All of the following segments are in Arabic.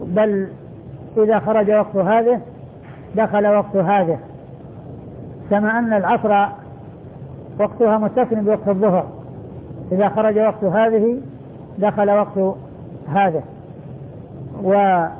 بل إذا خرج وقت هذه دخل وقت هذه، كما أن العصر وقتها متصل بوقت الظهر، إذا خرج وقت هذه دخل وقت هذه. وأورد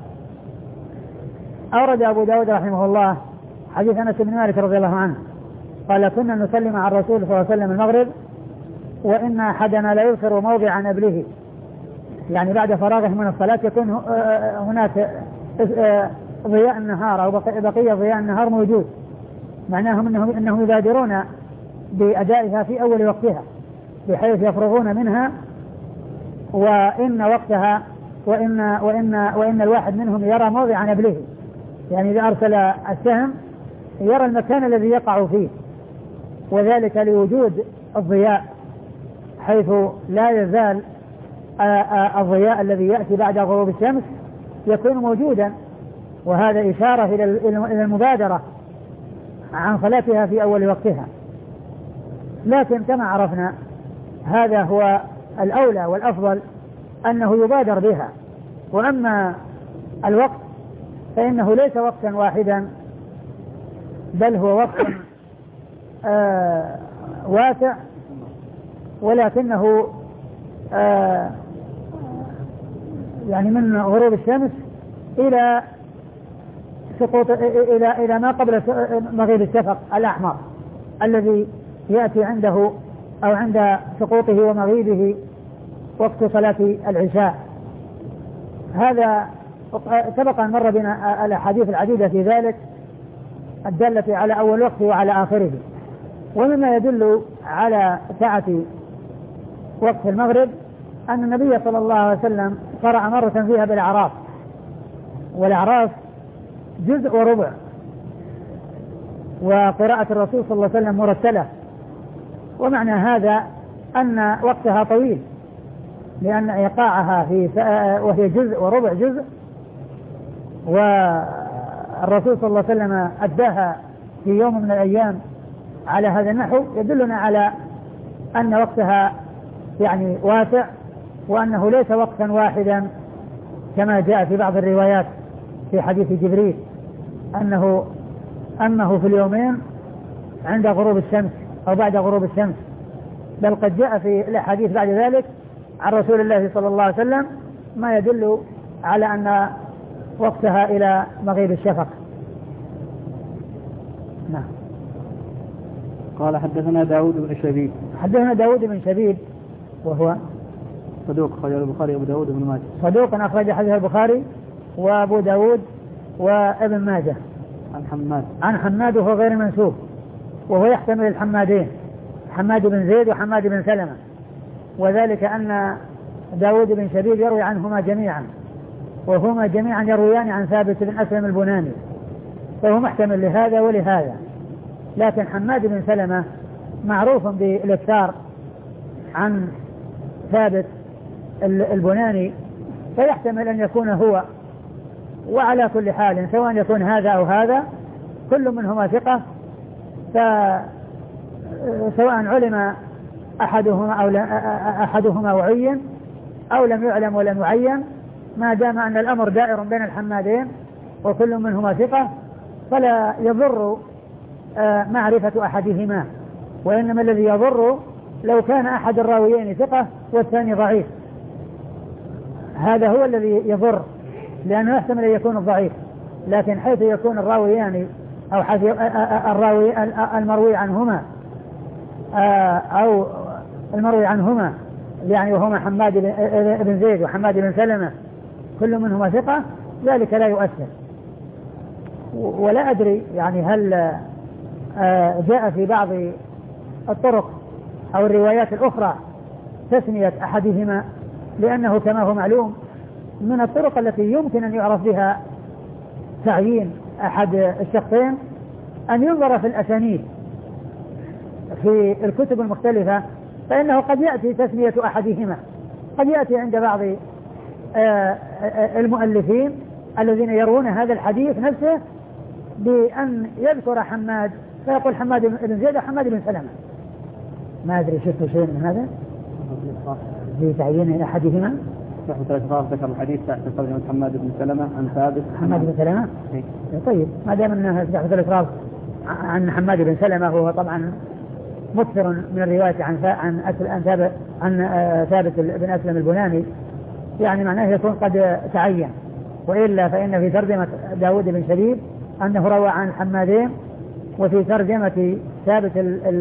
أبو داود رحمه الله حديث أنس بن مالك رضي الله عنه قال كنا نسلم على الرسول صلى الله عليه وسلم المغرب وإن أحدنا لا يبصر موضع نبله، يعني بعد فراغه من الصلاة يكون هناك ضياء النهار أو بقية ضياء النهار موجود، معناه أنهم يبادرون بأدائها في أول وقتها بحيث يفرغون منها، وإن وقتها وإن الواحد منهم يرى موضع نبله، يعني إذا أرسل السهم يرى المكان الذي يقع فيه، وذلك لوجود الضياء حيث لا يزال الضياء الذي يأتي بعد غروب الشمس يكون موجودا، وهذا إشارة إلى المبادرة عن صلاتها في أول وقتها. لكن كما عرفنا هذا هو الأولى والأفضل أنه يبادر بها، وأما الوقت فإنه ليس وقتا واحدا بل هو وقت واسع، ولكنه يعني من غروب الشمس إلى سقوط إلى ما قبل مغيب الشفق الأحمر الذي يأتي عنده أو عند سقوطه ومغيبه وقت صلاة العشاء. هذا سبق أن مر بنا الأحاديث العديدة في ذلك الدالة على أول وقت وعلى آخره. ومما يدل على سعة وقت المغرب أن النبي صلى الله عليه وسلم قرأ مرة فيها بالأعراف، والأعراف جزء وربع، وقراءة الرسول صلى الله عليه وسلم مرتلة، ومعنى هذا أن وقتها طويل لأن إيقاعها وهي جزء وربع جزء، والرسول صلى الله عليه وسلم أداها في يوم من الأيام على هذا النحو، يدلنا على أن وقتها يعني واسع، وأنه ليس وقتا واحدا كما جاء في بعض الروايات في حديث جبريل أنه في اليومين عند غروب الشمس أو بعد غروب الشمس، بل قد جاء في الأحاديث بعد ذلك عن رسول الله صلى الله عليه وسلم ما يدل على أن وقتها إلى مغيب الشفق. نعم. قال حدثنا داود بن شبيب. حدثنا داود بن شبيب وهو صدوق أخرج البخاري وأبو داود وابن ماجه. صدوق أخرج حديث البخاري وأبو داود وابن ماجه. عن حماد وهو غير منسوب، وهو يحتمل الحمادين، حماد بن زيد وحماد بن سلمة، وذلك أن داود بن شبيب يروي عنهما جميعا، وهما جميعا يرويان عن ثابت بن أسلم البناني، فهو محتمل لهذا ولهذا. لكن حماد بن سلمة معروف بالاكثار عن ثابت البناني، فيحتمل أن يكون هو. وعلى كل حال سواء يكون هذا أو هذا كل منهما ثقة، فسواء علم أحدهما وعين أو لم يعلم ولم يعين، ما دام أن الأمر دائر بين الحمادين وكل منهما ثقة فلا يضر معرفة أحدهما، وإنما الذي يضر لو كان أحد الراويين ثقة والثاني ضعيف، هذا هو الذي يضر، لأنه يحتمل أن يكون الضعيف. لكن حيث يكون الراويان أو الراوي المروي عنهما أو المروي عنهما يعني وهما حماد بن زيد وحماد بن سلمة كل منهما ثقة، ذلك لا يؤثر. ولا أدري يعني هل جاء في بعض الطرق أو الروايات الأخرى تسمية أحدهما، لأنه كما هو معلوم من الطرق التي يمكن أن يعرف بها تعيين أحد الشخصين أن ينظر في الأسانيد في الكتب المختلفة، فإنه قد يأتي تسمية أحدهما، قد يأتي عند بعض المؤلفين الذين يروون هذا الحديث نفسه بأن يذكر حماد فيقول حماد بن زيد وحماد بن سلمة. ما أدري شفت شيء من هذا في تعيين أحدهما. تحفة الأشراف ذكر الحديث تحت ترجمة حماد بن سلمة عن ثابت. حماد بن سلمة؟ طيب ما دام أنه تحفة الأشراف عن حماد بن سلمة وهو طبعا مكثر من الرواية عن ثابت بن أسلم البناني، يعني معناه يكون قد تعين. وإلا فإن في ترجمة داود بن شبيب أنه روى عن حمادين، وفي ترجمة ثابت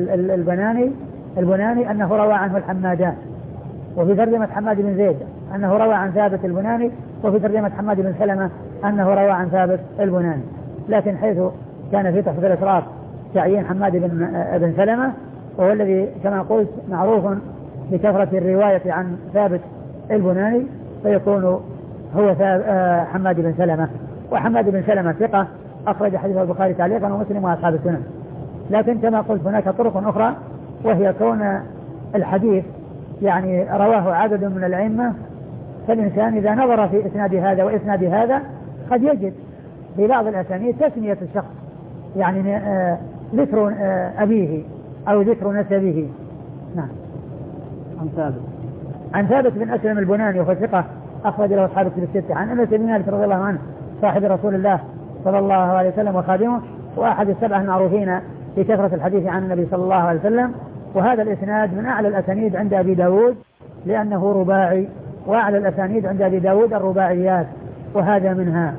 البناني أنه روى عنه الحمادان، وفي ترجمة حماد بن زيد أنه روى عن ثابت البناني، وفي ترجمة حماد بن سلمة أنه روى عن ثابت البناني. لكن حيث كان في تحفة الأشراف تعيين حماد بن سلمة، وهو الذي كما قلت معروف بكثرة الرواية عن ثابت البناني، فيكون هو حماد بن سلمة. وحماد بن سلمة ثقة أخرج حديثه البخاري تعليقا ومسلم وأصحاب السنن. لكن كما قلت هناك طرق أخرى، وهي كون الحديث يعني رواه عدد من الأئمة، فالإنسان إذا نظر في إسناد هذا وإسناد هذا قد يجد في بعض الأسانيد تسمية الشخص، يعني ذكر أبيه أو ذكر نسبه. نعم. عن ثابت بن أسلم البناني وهو ثقة أخرج له أصحاب الكتب الستة. عن أنس بن مالك رضي الله عنه صاحب رسول الله صلى الله عليه وسلم وخادمه، وأحد السبعة المعروفين بكثرة الحديث عن النبي صلى الله عليه وسلم. وهذا الإسناد من أعلى الأسانيد عند أبي داود لأنه رباعي، وأعلى الأسانيد عند أبي داود الرباعيات، وهذا منها.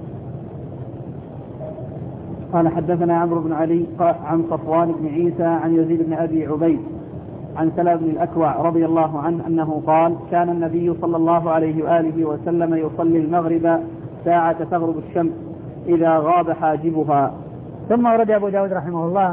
قال حدثنا عمرو بن علي عن صفوان بن عيسى عن يزيد بن أبي عبيد عن سلمة بن الأكوع رضي الله عنه أنه قال: كان النبي صلى الله عليه وآله وسلم يصلي المغرب ساعة تغرب الشمس إذا غاب حاجبها. ثم ورد أبو داود رحمه الله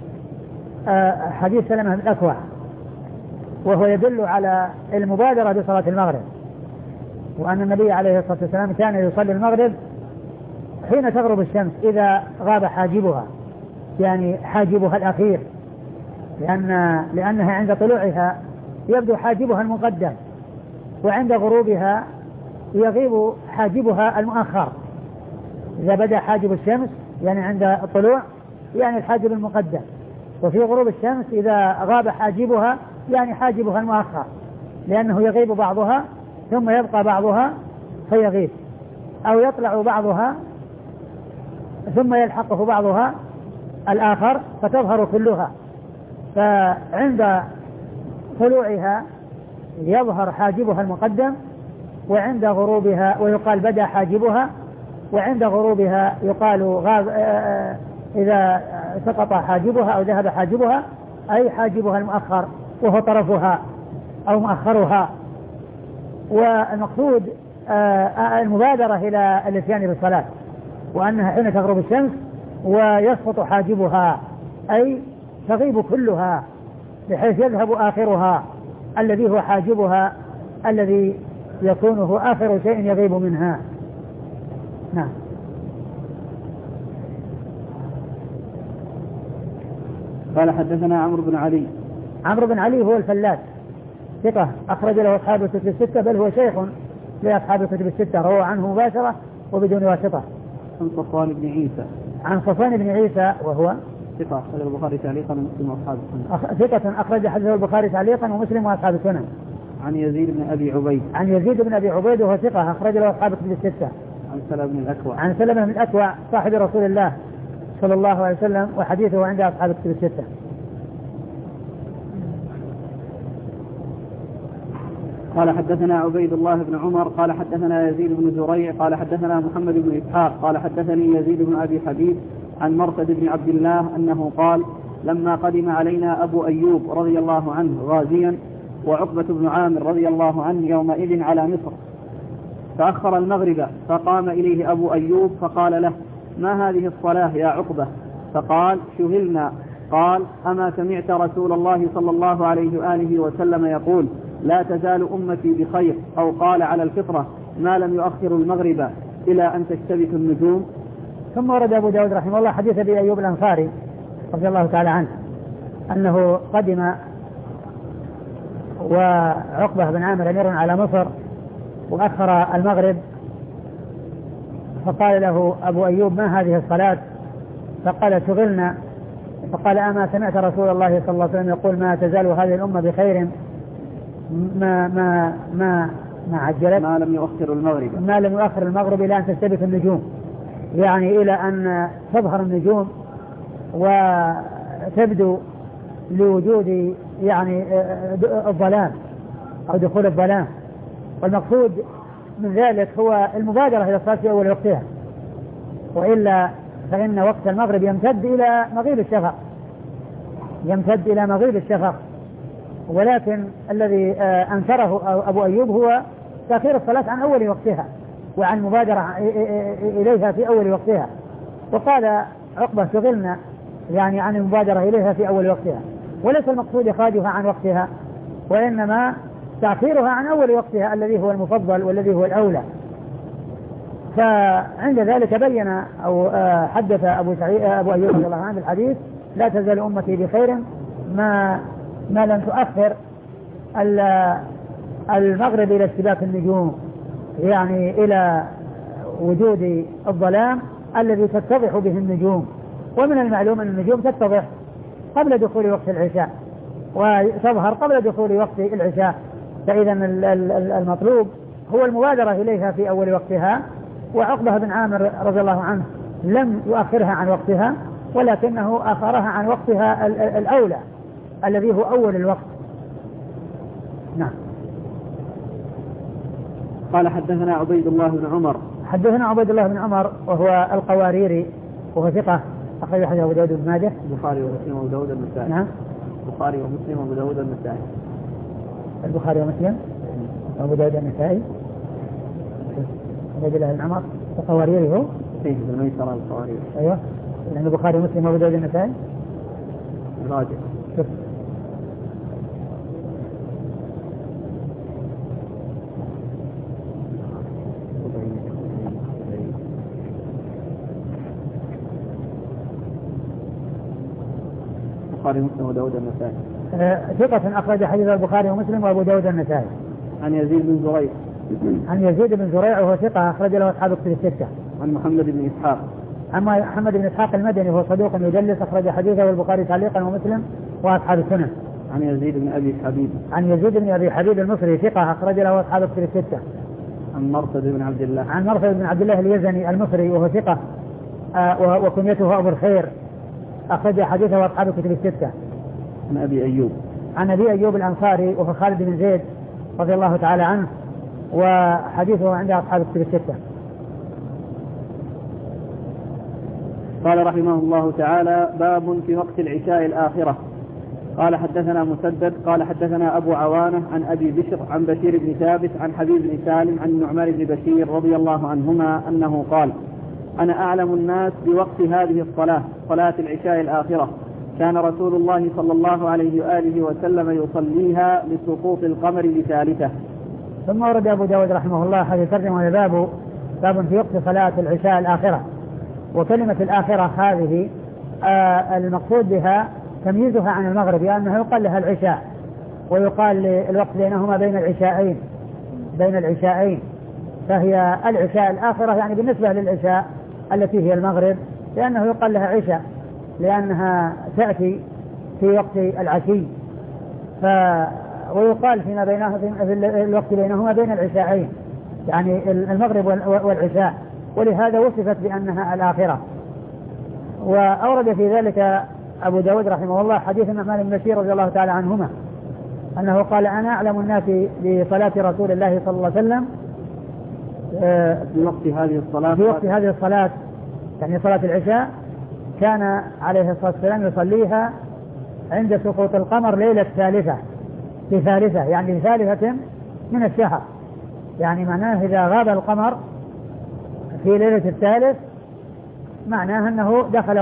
حديث سلمة بن الأكوع، وهو يدل على المبادرة بصلاة المغرب، وأن النبي عليه الصلاة والسلام كان يصلي المغرب حين تغرب الشمس إذا غاب حاجبها، يعني حاجبها الأخير، لأنها عند طلوعها يبدو حاجبها المقدم، وعند غروبها يغيب حاجبها المؤخر. إذا بدأ حاجب الشمس يعني عند الطلوع يعني الحاجب المقدم، وفي غروب الشمس إذا غاب حاجبها يعني حاجبها المؤخر، لأنه يغيب بعضها ثم يبقى بعضها فيغيب، أو يطلع بعضها ثم يلحقه بعضها الآخر فتظهر كلها. فعند طلوعها يظهر حاجبها المقدم، وعند غروبها ويقال بدأ حاجبها، وعند غروبها يقال غاب إذا سقط حاجبها أو ذهب حاجبها أي حاجبها المؤخر وهو طرفها أو مؤخرها. والمقصود المبادرة إلى الاتيان بالصلاة، وأنها حين تغرب الشمس ويسقط حاجبها أي تغيب كلها بحيث يذهب آخرها الذي هو حاجبها الذي يكون هو آخر شيء يغيب منها. نعم. قال حدثنا عمرو بن علي. عمرو بن علي هو الفلاس ثقة أخرج له أصحاب الكتب الستة، بل هو شيخ لأصحاب الكتب الستة، روى عنه مباشرة وبدون واسطة. عن صفوان بن عيسى. عن صفوان بن عيسى وهو ثقة أخرج البخاري تعليقا ومسلم وأصحاب السنن. ثقة أخرج حديثه البخاري تعليقا ومسلم وأصحاب السنن. عن يزيد بن أبي عبيد. عن يزيد بن أبي عبيد وهو ثقة أخرج له أصحاب الكتب الستة. عن سلمة بن الأكوع. عن سلمة بن الأكوع صاحب رسول الله صلى الله عليه وسلم، وحديثه عند أصحاب الكتب الستة. قال حدثنا عبيد الله بن عمر قال حدثنا يزيد بن زريع قال حدثنا محمد بن إسحاق قال حدثني يزيد بن أبي حبيب عن مرثد بن عبد الله أنه قال: لما قدم علينا أبو أيوب رضي الله عنه غازيا وعقبة بن عامر رضي الله عنه يومئذ على مصر، فأخر المغرب، فقام إليه أبو أيوب فقال له: ما هذه الصلاة يا عقبة؟ فقال: شغلنا. قال: أما سمعت رسول الله صلى الله عليه وآله وسلم يقول: لا تزال أمتي بخير، أو قال على الفطرة ما لم يؤخر المغرب إلى أن تشتبك النجوم. ثم ورد أبو داود رحمه الله حديث أبي أيوب الأنصاري رضي الله تعالى عنه أنه قدم وعقبة بن عامر أمير على مصر وأخر المغرب، فقال له أبو أيوب: ما هذه الصلاة؟ فقال: شغلنا. فقال: أما سمعت رسول الله صلى الله عليه وسلم يقول: ما تزال هذه الأمة بخير ما لم يؤخر المغرب إلى أن تستبك النجوم، يعني إلى أن تظهر النجوم وتبدو لوجود يعني الظلام أو دخول الظلام. والمقصود من ذلك هو المبادرة إلى الصلاة في أول وقتها، وإلا فإن وقت المغرب يمتد إلى مغيب الشفق، ولكن الذي أنكره أبو أيوب هو تأخير الصلاة عن أول وقتها وعن مبادرة إليها في أول وقتها. وقال عقبة شغلنا يعني عن المبادرة إليها في أول وقتها، وليس المقصود إخراجها عن وقتها، وإنما تأخيرها عن أول وقتها الذي هو المفضل والذي هو الأولى. فعند ذلك بين أو حدث أبو أيوب رضي الله عنه الحديث: لا تزال أمتي بخير ما لم تؤخر المغرب إلى اشتباك النجوم، يعني إلى وجود الظلام الذي تتضح به النجوم. ومن المعلوم أن النجوم تتضح قبل دخول وقت العشاء وتظهر قبل دخول وقت العشاء، فإذا المطلوب هو المبادرة إليها في أول وقتها. وعقبة بن عامر رضي الله عنه لم يؤخرها عن وقتها، ولكنه أخرها عن وقتها الأولى الذي هو أول الوقت. نعم. قال حدثنا عبيد الله بن عمر وهو القواريري وهو ثقة، أخرج حديث أبو داود بن ماجه، البخاري ومسلم وأبو داود النسائي. نعم. البخاري ومسلم وأبو داود النسائي. البخاري ومسلم وأبو داود النسائي. عبيد الله بن عمر القواريري هو فيه بالميسرة القواريري. أيوة، لأن البخاري ومسلم وأبو داود النسائي راجع. البخاري ومسلم وأبو داود النسائي. ثقة أخرج حديث البخاري ومسلم وأبو داود النسائي. عن يزيد بن زريع وهو ثقة أخرج له أصحاب الكتب الستة. عن محمد بن إسحاق المدني وهو صدوق يدلس، أخرج حديثه البخاري تعليقا ومسلم وأصحاب السنن. عن يزيد بن أبي حبيب المصري ثقة أخرج له أصحاب الكتب الستة. عن مرثد بن عبد الله اليزني المصري وهو ثقة وكنيته أبو الخير، أخرج حديثه أصحاب الكتب الستة. عن أبي أيوب الأنصاري وهو خالد بن زيد رضي الله تعالى عنه، وحديثه عند أصحاب الكتب الستة. قال رحمه الله تعالى: باب في وقت العشاء الآخرة. قال حدثنا مسدد قال حدثنا أبو عوانة عن أبي بشر عن بشير بن ثابت عن حبيب بن سالم عن النعمان بن بشير رضي الله عنهما أنه قال: أنا أعلم الناس بوقت هذه الصلاة، صلاة العشاء الآخرة، كان رسول الله صلى الله عليه وآله وسلم يصليها لسقوط القمر لثالثة. ثم ورد أبو داود رحمه الله حديث ترجمة باب في وقت صلاة العشاء الآخرة. وكلمة الآخرة هذه المقصود بها تمييزها عن المغرب، لأنه يقال لها العشاء، ويقال الوقت بينهما بين العشاءين، فهي العشاء الآخرة يعني بالنسبة للعشاء التي هي المغرب، لأنه يقال لها عشاء لأنها تأتي في وقت العشي، ويقال فيما بينها في الوقت بينهما بين العشاءين، يعني المغرب والعشاء، ولهذا وصفت بأنها الآخرة. وأورد في ذلك أبو داود رحمه الله حديث النعمان بن بشير رضي الله تعالى عنهما أنه قال: أنا أعلم الناس بصلاة رسول الله صلى الله عليه وسلم في وقت هذه الصلاة يعني صلاة العشاء، كان عليه الصلاة والسلام يصليها عند سقوط القمر ليلة ثالثة يعني ثالثة من الشهر، يعني معناه إذا غاب القمر في ليلة الثالث معناه أنه دخل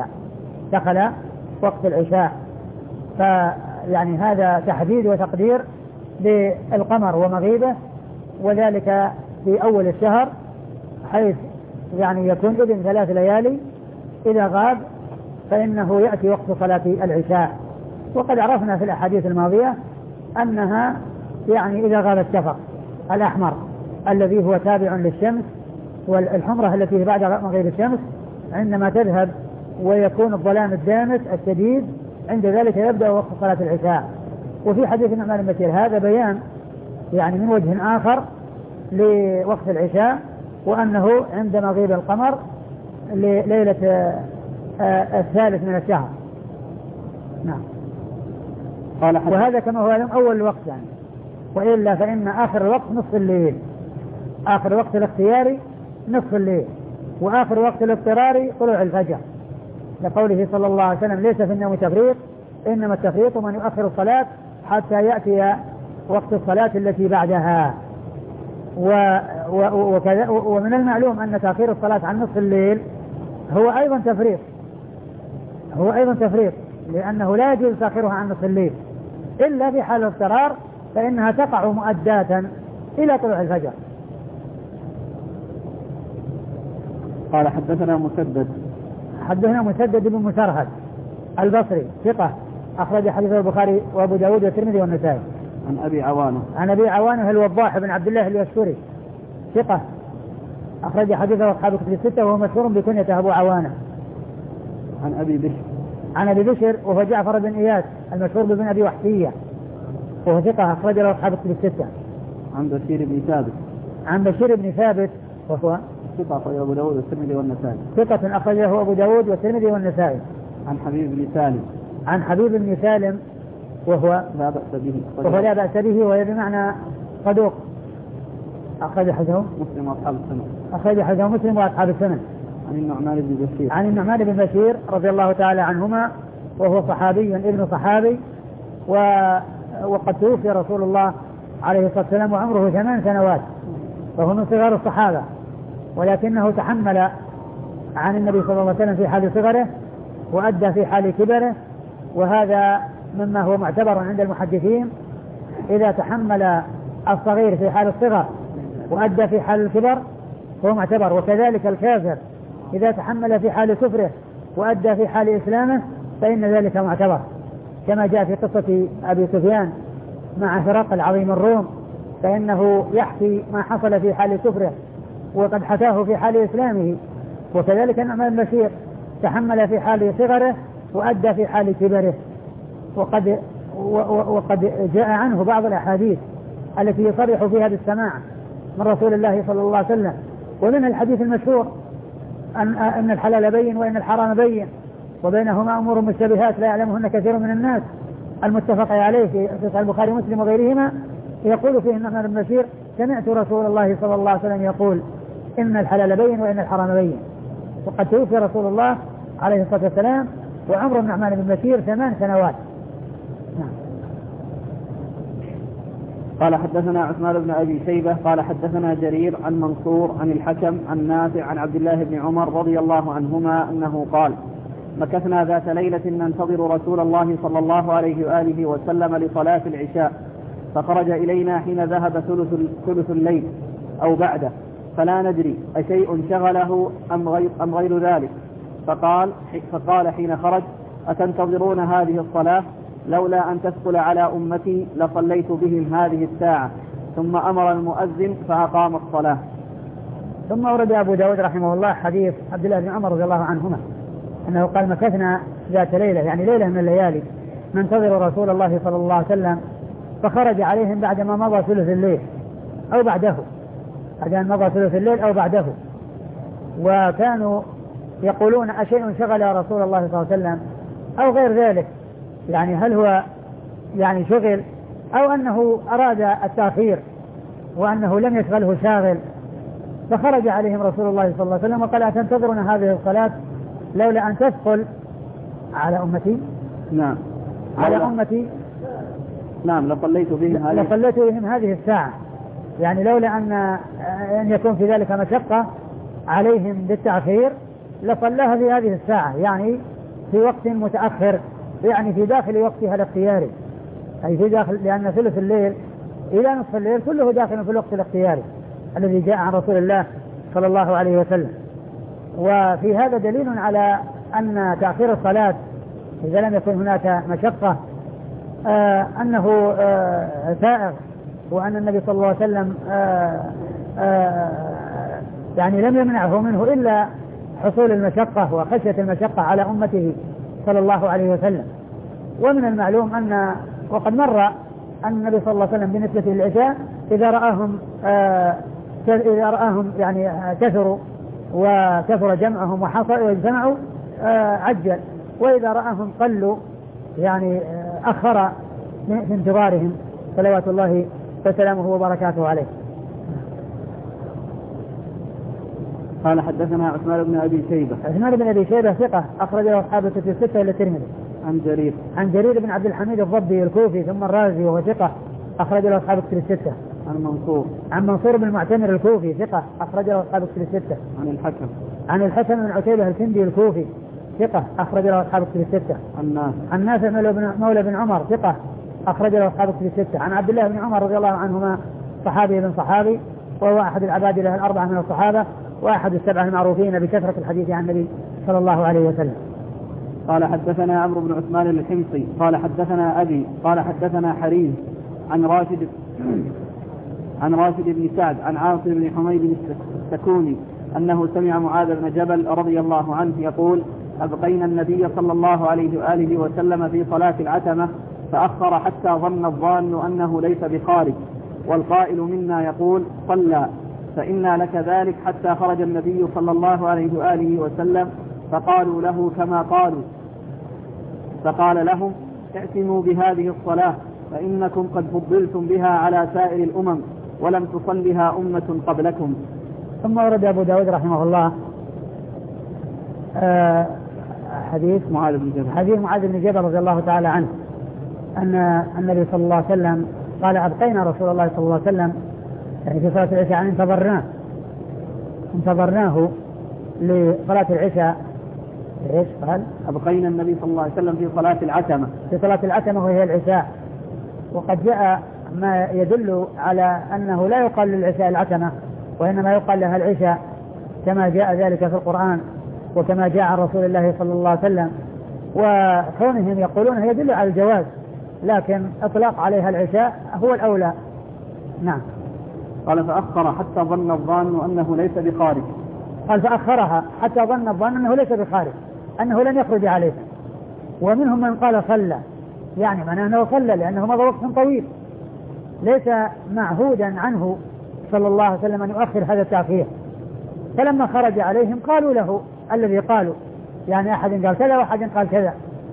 وقت العشاء. فيعني هذا تحديد وتقدير للقمر ومغيبه، وذلك في أول الشهر، حيث يعني يكون إذن 3 ليالي، إذا غاب فإنه يأتي وقت صلاة العشاء. وقد عرفنا في الأحاديث الماضية أنها يعني إذا غاب الشفق الأحمر الذي هو تابع للشمس، والحمرة التي بعد مغيب الشمس عندما تذهب ويكون الظلام الدامس الشديد، عند ذلك يبدأ وقت صلاة العشاء. وفي حديث النعمان بن بشير هذا بيان يعني من وجه آخر لوقت العشاء، وأنه عند مغيب القمر لليلة الثالث من الشهر. نعم. وهذا كما هو أول الوقت يعني، وإلا فإن آخر الوقت نصف الليل، آخر وقت الاختياري نصف الليل، وآخر وقت الاضطراري طلوع الفجر، لقوله صلى الله عليه وسلم: ليس في النوم تفريط، إنما التفريط من يؤخر الصلاة حتى يأتي وقت الصلاة التي بعدها. ومن المعلوم أن تأخير الصلاة عن نصف الليل هو أيضا تفريط، لأنه لا يجوز تأخيرها عن نصف الليل إلا في حال الاضطرار، فإنها تقع مؤداة إلى طلوع الفجر. قال حدثنا مسدد بن مسرهد البصري ثقة، أخرج حديثه البخاري وأبو داود والترمذي والنسائي. عن أبي عوانة الوضاح بن عبد الله اليشكري ثقة، أخرج حديثه أصحاب الكتب الستة، وهو مشهور بكنيته أبو عوانة. عن أبي بشر وهو جعفر بن إياس المشهور بن أبي وحشية، وهو ثقة، أخرج له أصحاب الكتب الستة. عن بشير بن ثابت وهو ثقة، أخرجه أبو داود والترمذي والنسائي. ثقة، أخرجه أبو داود والترمذي والنسائي. عن حبيب بن سالم وهو لا بأس به، وهي بمعنى صدوق، أخرج حديثه مسلم وأصحاب السنن. عن النعمان بن بشير رضي الله تعالى عنهما، وهو صحابي ابن صحابي، وقد توفي رسول الله عليه الصلاة والسلام وعمره 8 سنوات، وهو من صغار الصحابة، ولكنه تحمل عن النبي صلى الله عليه وسلم في حال صغره وأدى في حال كبره، وهذا مما هو معتبر عند المحدثين. إذا تحمل الصغير في حال الصغر وأدى في حال الكبر هو معتبر، وكذلك الكافر إذا تحمل في حال كفره وأدى في حال إسلامه فإن ذلك معتبر، كما جاء في قصة أبي سفيان مع هرقل عظيم الروم، فإنه يحكي ما حصل في حال كفره وقد حكاه في حال إسلامه. وكذلك النعمان بن بشير تحمل في حال صغره وأدى في حال كبره، وقد جاء عنه بعض الأحاديث التي يصرح فيها بالسماع من رسول الله صلى الله عليه وسلم، ومن الحديث المشهور أن الحلال بين وإن الحرام بين وبينهما أمور مشتبهات لا يعلمهن كثير من الناس، المتفق عليه في صحيح البخاري ومسلم وغيرهما. يقول فيه النعمان بن بشير: سمعت رسول الله صلى الله عليه وسلم يقول إن الحلال بين وإن الحرام بين. وقد توفي رسول الله عليه الصلاة والسلام وعمر النعمان بن بشير 8 سنوات. قال حدثنا عثمان بن أبي شيبة قال حدثنا جرير عن منصور عن الحكم عن نافع عن عبد الله بن عمر رضي الله عنهما أنه قال: مكثنا ذات ليلة ننتظر رسول الله صلى الله عليه وآله وسلم لصلاة العشاء، فخرج إلينا حين ذهب ثلث الليل أو بعده، فلا ندري أشيء شغله أم غير ذلك، فقال حين خرج: أتنتظرون هذه الصلاة؟ لولا أن تثقل على أمتي لصليت بهم هذه الساعة. ثم أمر المؤذن فأقام الصلاة. ثم ورد أبو داود رحمه الله حديث عبد الله بن عمر رضي الله عنهما أنه قال: مكثنا ذات ليلة، يعني ليلة من الليالي، ننتظر رسول الله صلى الله عليه وسلم، فخرج عليهم بعدما مضى ثلث الليل أو بعده، وكانوا يقولون: أشيء شغل رسول الله صلى الله عليه وسلم أو غير ذلك، يعني هل هو يعني شغل أو أنه أراد التأخير وأنه لم يشغله شاغل. فخرج عليهم رسول الله صلى الله عليه وسلم وقال: أتنتظرون هذه الصلاة لولا أن تثقل على أمتي؟ نعم. على أمتي نعم لصليت بهم هذه الساعة، يعني لولا أن يكون في ذلك مشقة عليهم بالتأخير لصلىها في هذه الساعة، يعني في وقت متأخر، يعني في داخل وقتها الاختياري، أي في داخل، لأن ثلث الليل إلى نصف الليل كله داخل في الوقت الاختياري الذي جاء عن رسول الله صلى الله عليه وسلم. وفي هذا دليل على أن تأخير الصلاة إذا لم يكن هناك مشقة أنه سائغ، وأن النبي صلى الله عليه وسلم يعني لم يمنعه منه إلا حصول المشقة وخشية المشقة على أمته صلى الله عليه وسلم. ومن المعلوم وقد مر أن النبي صلى الله عليه وسلم بالنسبة للعشاء إذا رآهم يعني كثروا وكثر جمعهم وحصل واجتمعوا عجل، وإذا رآهم قلوا يعني أخر في انتظارهم صلوات الله وسلامه وبركاته عليه. قال حدثنا عثمان بن أبي شيبة. عثمان بن أبي شيبة ثقة أخرج له أصحاب الكتب الستة إلا الترمذي. عن جرير بن عبد الحميد الضبي الكوفي ثم الرازي وهو ثقة أخرج له أصحاب الكتب الستة. عن منصور بن المعتمر الكوفي ثقة أخرج له أصحاب الكتب الستة. عن الحكم بن عتيبة الكندي الكوفي ثقة أخرج له أصحاب الكتب الستة. عن نافع مولى بن عمر ثقة أخرج له أصحاب الكتب الستة. عن عبد الله بن عمر رضي الله عنهما صحابي بن صحابي وهو أحد العباد له الأربعة من الصحابة وأحد السبعة المعروفين بكثرة الحديث عن النبي صلى الله عليه وسلم. قال حدثنا عمرو بن عثمان الحمصي قال حدثنا أبي قال حدثنا حريز عن راشد بن سعد عن عاصم بن حميد السكوني أنه سمع معاذ بن جبل رضي الله عنه يقول: أبقينا النبي صلى الله عليه وآله وسلم في صلاة العتمة فأخر حتى ظن الظان أنه ليس بخارج، والقائل منا يقول: صلى، فإنا لك ذلك حتى خرج النبي صلى الله عليه وآله وسلم فقالوا له كما قالوا، فقال لهم: ائتموا بهذه الصلاة فإنكم قد فضلتم بها على سائر الأمم ولم تصلها أمة قبلكم. ثم ورد أبو داود رحمه الله حديث معاذ بن جبل رضي الله تعالى عنه أن النبي صلى الله عليه وسلم قال: أبقينا رسول الله صلى الله عليه وسلم يعني في صلاة العشاء، يعني انتظرناه لصلاة العشاء. إيش قال؟ أبقينا النبي صلى الله عليه وسلم في صلاة العتمة وهي العشاء. وقد جاء ما يدل على أنه لا يقال للعشاء العتمة وإنما يقال لها العشاء كما جاء ذلك في القرآن وكما جاء عن رسول الله صلى الله عليه وسلم، وكونهم يقولون يدل على الجواز، لكن إطلاق عليها العشاء هو الأولى. نعم. قال: فأخر حتى ظن الظان أنه ليس بخارج. قال: فأخرها حتى ظن الظان أنه ليس بخارج، أنه لن يخرج عليه. ومنهم من قال صلى، يعني معناه أنه صلى لأنه مضى وقت طويل ليس معهودا عنه صلى الله عليه وسلم أن يؤخر هذا التأخير. فلما خرج عليهم قالوا له الذي قالوا، يعني أحد قال كذا وأحد قال كذا.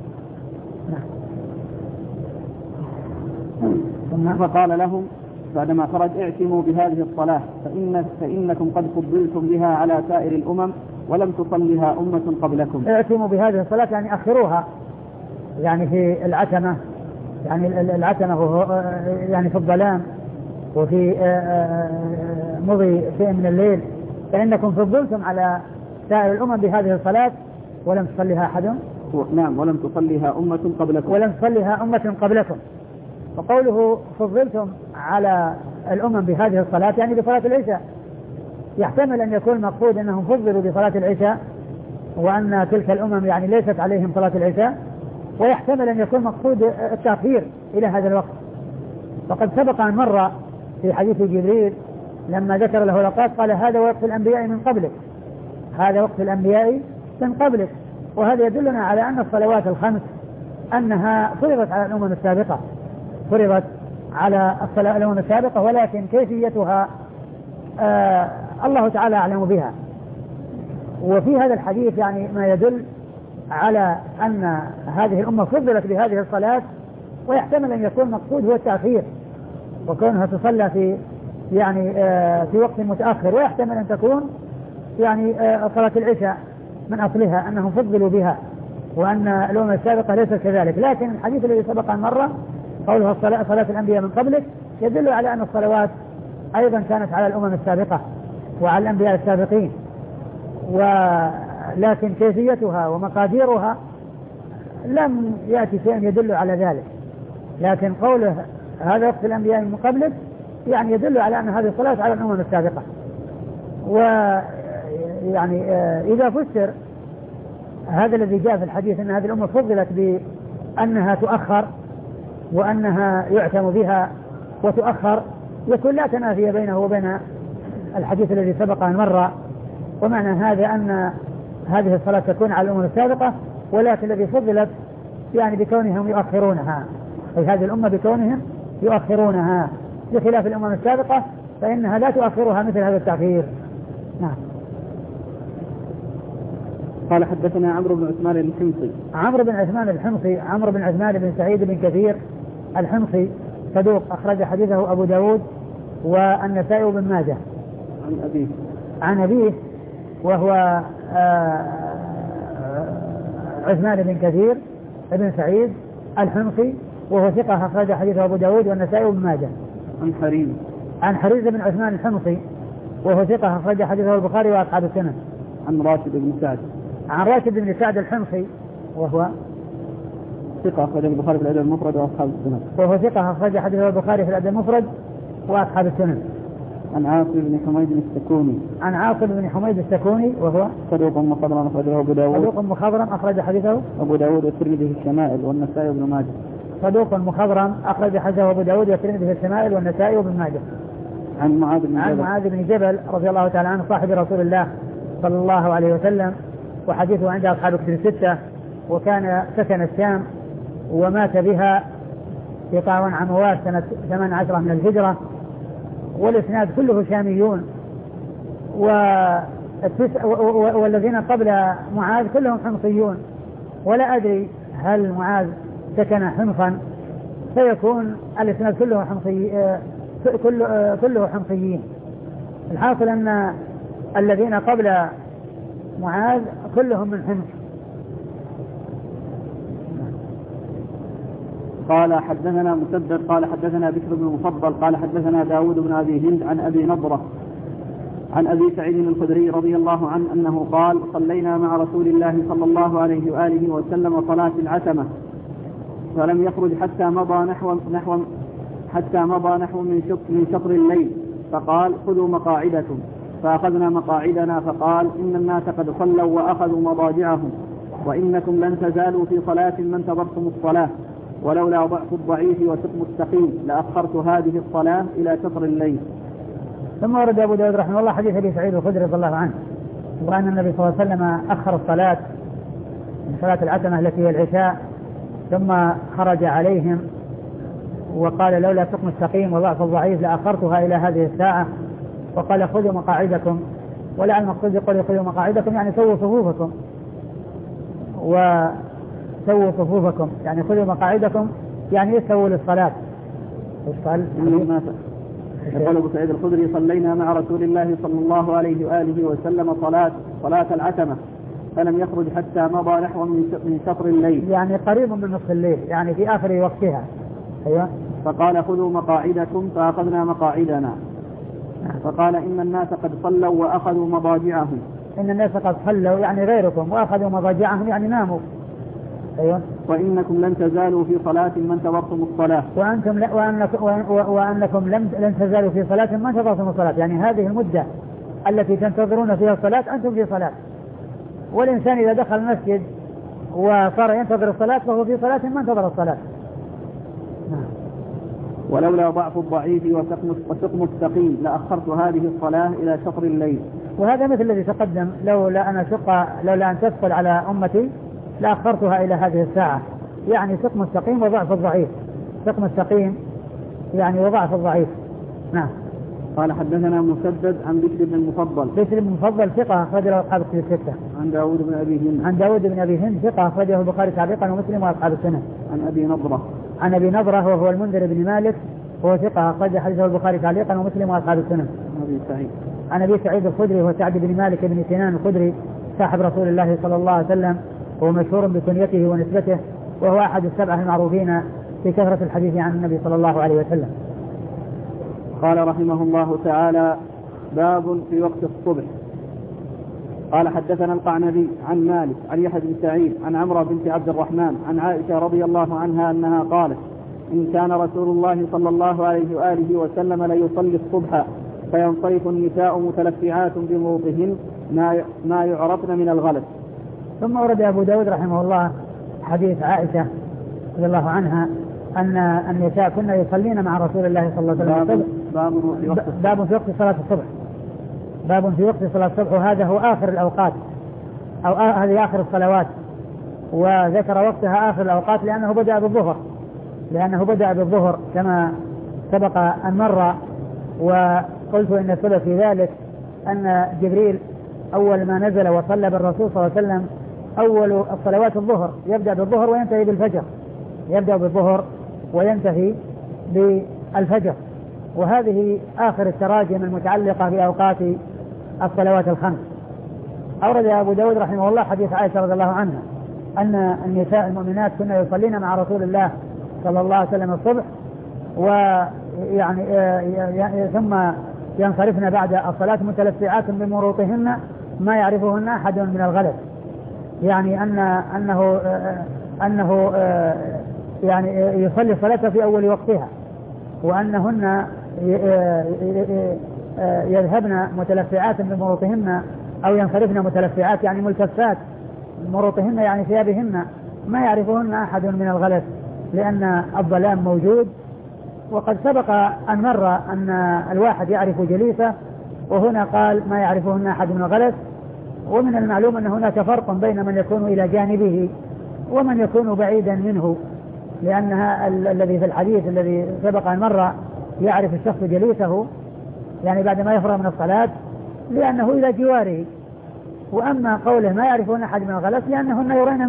فقال لهم بعدما خرج: اعتموا بهذه الصلاة فإنكم قد فضلتم بها على سائر الأمم ولم تصلها أمة قبلكم. اعتموا بهذه الصلاة يعني أخروها، يعني في العتمة، يعني العتمة يعني في الظلام وفي مضي شيء من الليل، فإنكم فضلتم على سائر الأمم بهذه الصلاة ولم تصليها أحد. نعم، ولم تصليها أمة قبلكم. وقوله فضلتم على الأمم بهذه الصلاة يعني بصلاة العشاء، يحتمل أن يكون مقصود أنهم فضلوا بصلاة العشاء وأن تلك الأمم يعني ليست عليهم صلاة العشاء، ويحتمل أن يكون مقصود التأخير إلى هذا الوقت. وقد سبق أن مر في حديث جبريل لما ذكر له الأوقات قال: هذا وقت الأنبياء من قبلك، وهذا يدلنا على أن الصلوات الخمس أنها فرضت على الأمم السابقة، ولكن كيفيتها الله تعالى أعلم بها. وفي هذا الحديث يعني ما يدل على أن هذه الأمة فضلت بهذه الصلاة، ويحتمل أن يكون مقصود هو التأخير وكونها تصلى في وقت متأخر، ويحتمل أن تكون يعني صلاة العشاء من أصلها أنهم فضلوا بها وأن الأمم السابقة ليست كذلك. لكن الحديث الذي سبق أن مر قولها صلاة الأنبياء من قبلك يدل على أن الصلوات أيضا كانت على الأمم السابقة وعلى الأنبياء السابقين، ولكن كيفيتها ومقاديرها لم يأتي شيء يدل على ذلك. لكن قوله هذا وقت الأنبياء من قبلك يعني يدل على أن هذه الصلاة على الأمم السابقة. ويعني إذا فسر هذا الذي جاء في الحديث أن هذه الأمة فضلت بأنها تؤخر وأنها يعتم بها وتؤخر، يكون لا تنافي بينه وبين الحديث الذي سبق أن مر. ومعنى هذا أن هذه الصلاة تكون على الأمم السابقة، ولكن الذي فضلت يعني بكونهم يؤخرونها، أي هذه الأمة بكونهم يؤخرونها بخلاف الأمم السابقة فإنها لا تؤخرها مثل هذا التأخير. نعم. قال حدثنا عمرو بن عثمان الحمصي. عمرو بن عثمان الحمصي عمرو بن عثمان بن سعيد بن كثير الحمصي صدوق أخرج حديثه أبو داود والنسائي وابن ماجه. عن أبيه وهو عثمان بن كثير بن سعيد الحمصي وهو ثقة أخرج حديثه أبو داود والنسائي وابن ماجه. عن حريز بن عثمان الحمصي وهو ثقة أخرج حديثه البخاري وأصحاب السنن. عن راشد بن سعد. عن راشد بن سعد الحمصي وهو ثقة أخرج البخاري في الأدب المفرد وأصحاب السنن. وهو ثقة أخرج حديثه البخاري في الأدب المفرد وأصحاب السنن. عن عاصم بن حميد السكوني. عن عاصم بن حميد السكوني وهو صدوق مخضرم أخرجه أبو داود. صدوق مخضرم أخرج حديثه أبو داود والترمذي في الشمائل والنسائي وابن ماجه. صدوق مخضرم أخرج حديثه أبو داود والترمذي في الشمائل والنسائي وابن ماجه. عن معاذ بن جبل رضي الله تعالى عنه صاحب رسول الله صلى الله عليه وسلم وحديثه عند أصحاب الكتب الستة وكان سكن الشام ومات بها في طاعون عمواس سنة 18 من الهجرة والإسناد كله شاميون والذين قبل معاذ كلهم حمصيون ولا أدري هل معاذ سكن حمصا فيكون الإسناد كله حمصي كله حمصيين. الحاصل أن الذين قبل معاذ كلهم من حمص. قال حدثنا مسدد قال حدثنا بشر بن المفضل قال حدثنا داود بن أبي هند عن أبي نضرة عن أبي سعيد الخدري رضي الله عنه أنه قال صلينا مع رسول الله صلى الله عليه وآله وسلم صلاة العتمة فلم يخرج حتى مضى نحو من شطر الليل فقال خذوا مقاعدكم فأخذنا مقاعدنا فقال إن الناس قد صلوا وأخذوا مضاجعهم وإنكم لن تزالوا في صلاة ما انتظرتم الصلاة ولولا ضعف الضعيف وسقم السقيم لأخرت هذه الصلاة إلى شطر الليل. ثم ورد أبو داود رحمه الله حديث أبي سعيد الخدري رضي الله عنه وأن النبي صلى الله عليه وسلم أخر الصلاة من صلاة العتمة التي هي العشاء ثم خرج عليهم وقال لولا سقم السقيم وضعف الضعيف لأخرتها إلى هذه الساعة وقال خذوا مقاعدكم ولعل المقصود يقول خذوا مقاعدكم يعني سووا صفوفكم يعني خذوا مقاعدكم يعني يسووا للصلاة. يقول أبو سعيد الخدري صلينا مع رسول الله صلى الله عليه وآله وسلم صلاة العتمة فلم يخرج حتى مضى نحو من شطر الليل يعني قريب من نصف الليل يعني في آخر وقتها. أيوة. فقال خذوا مقاعدكم فأخذنا مقاعدنا فقال إن الناس قد صلوا وأخذوا مضاجعهم. إن الناس قد صلوا يعني غيركم وأخذوا مضاجعهم يعني ناموا. أيوة. وإنكم لن تزالوا في صلاة ما انتظرتم الصلاة وأنكم لن تزالوا في صلاة ما انتظرتم الصلاة يعني هذه المدة التي تنتظرون فيها الصلاة أنتم في صلاة. والإنسان إذا دخل المسجد وصار ينتظر الصلاة فهو في صلاة ما انتظر الصلاة. ولولا ضعف الضعيف وسقم السقيم لأخرت هذه الصلاة إلى شطر الليل. وهذا مثل الذي تقدم لولا أن تثقل على أمتي لأخرتها إلى هذه الساعة يعني سقم السقيم وضعف الضعيف. سقم السقيم يعني وضعف الضعيف. نعم. قال حدثنا مسدد عن بشر بن المفضل. بشر بن المفضل ثقة أخرجه أصحاب الكتب الستة. عن داود بن أبي هند ثقة أخرجه البخاري تعليقا ومسلم وأصحاب السنة. عن أبي نضرة وهو المنذر بن مالك وهو ثقة أخرج حديثه البخاري تعليقا ومسلم وأصحاب السنة. عن أبي سعيد الخدري وهو سعد بن مالك بن سنان الخدري صاحب رسول الله صلى الله عليه وسلم وهو مشهور بكنيته ونسبته وهو أحد السبعة المعروفين في كثرة الحديث عن النبي صلى الله عليه وسلم. قال رحمه الله تعالى باب في وقت الصبح. قال حدثنا القعنبي عن مالك عن يحيى بن سعيد عن عمرو بنت عبد الرحمن عن عائشة رضي الله عنها أنها قالت إن كان رسول الله صلى الله عليه وآله وسلم ليصلي الصبح فينصرف النساء متلفعات بمروطهن ما يعرفن من الغلس. ثم ورد أبو داود رحمه الله حديث عائشة رضي الله عنها أن النساء كنا يصلين مع رسول الله صلى الله عليه وسلم. باب في وقت صلاة الصبح. باب في وقت صلاة الصبح وهذا هو آخر الأوقات أو هذه آخر الصلوات وذكر وقتها آخر الأوقات لأنه بدأ بالظهر كما سبق أن مر وقلت إن السبب في ذلك أن جبريل أول ما نزل وصلى بالرسول صلى الله عليه وسلم أول الصلوات الظهر، يبدأ بالظهر وينتهي بالفجر، يبدأ بالظهر وينتهي بالفجر، وهذه آخر التراجم المتعلقة بأوقات الصلوات الخمس. أورد أبو داود رحمه الله حديث عائشة رضي الله عنها أن النساء المؤمنات كنا يصلين مع رسول الله صلى الله عليه وسلم الصبح، ويعني ثم ينصرفن بعد الصلاة متلفعات بمروطهن ما يعرفهن أحد من الغلس، يعني أنه يعني يصلي الصلاة في أول وقتها، وأنهن يذهبن متلفعات بمروطهن أو ينصرفن متلفعات يعني ملتفات مروطهن يعني ثيابهن ما يعرفهن أحد من الغلس لأن الظلام موجود. وقد سبق أن مر أن الواحد يعرف جليسه، وهنا قال ما يعرفهن أحد من الغلس. ومن المعلوم أن هناك فرق بين من يكون إلى جانبه ومن يكون بعيدا منه، لأنها الذي في الحديث الذي سبق أن مر يعرف الشخص جليسه يعني بعد ما يفرغ من الصلاة لأنه إلى جواره، وأما قوله ما يعرفون أحد من الغلس لأنهن يرين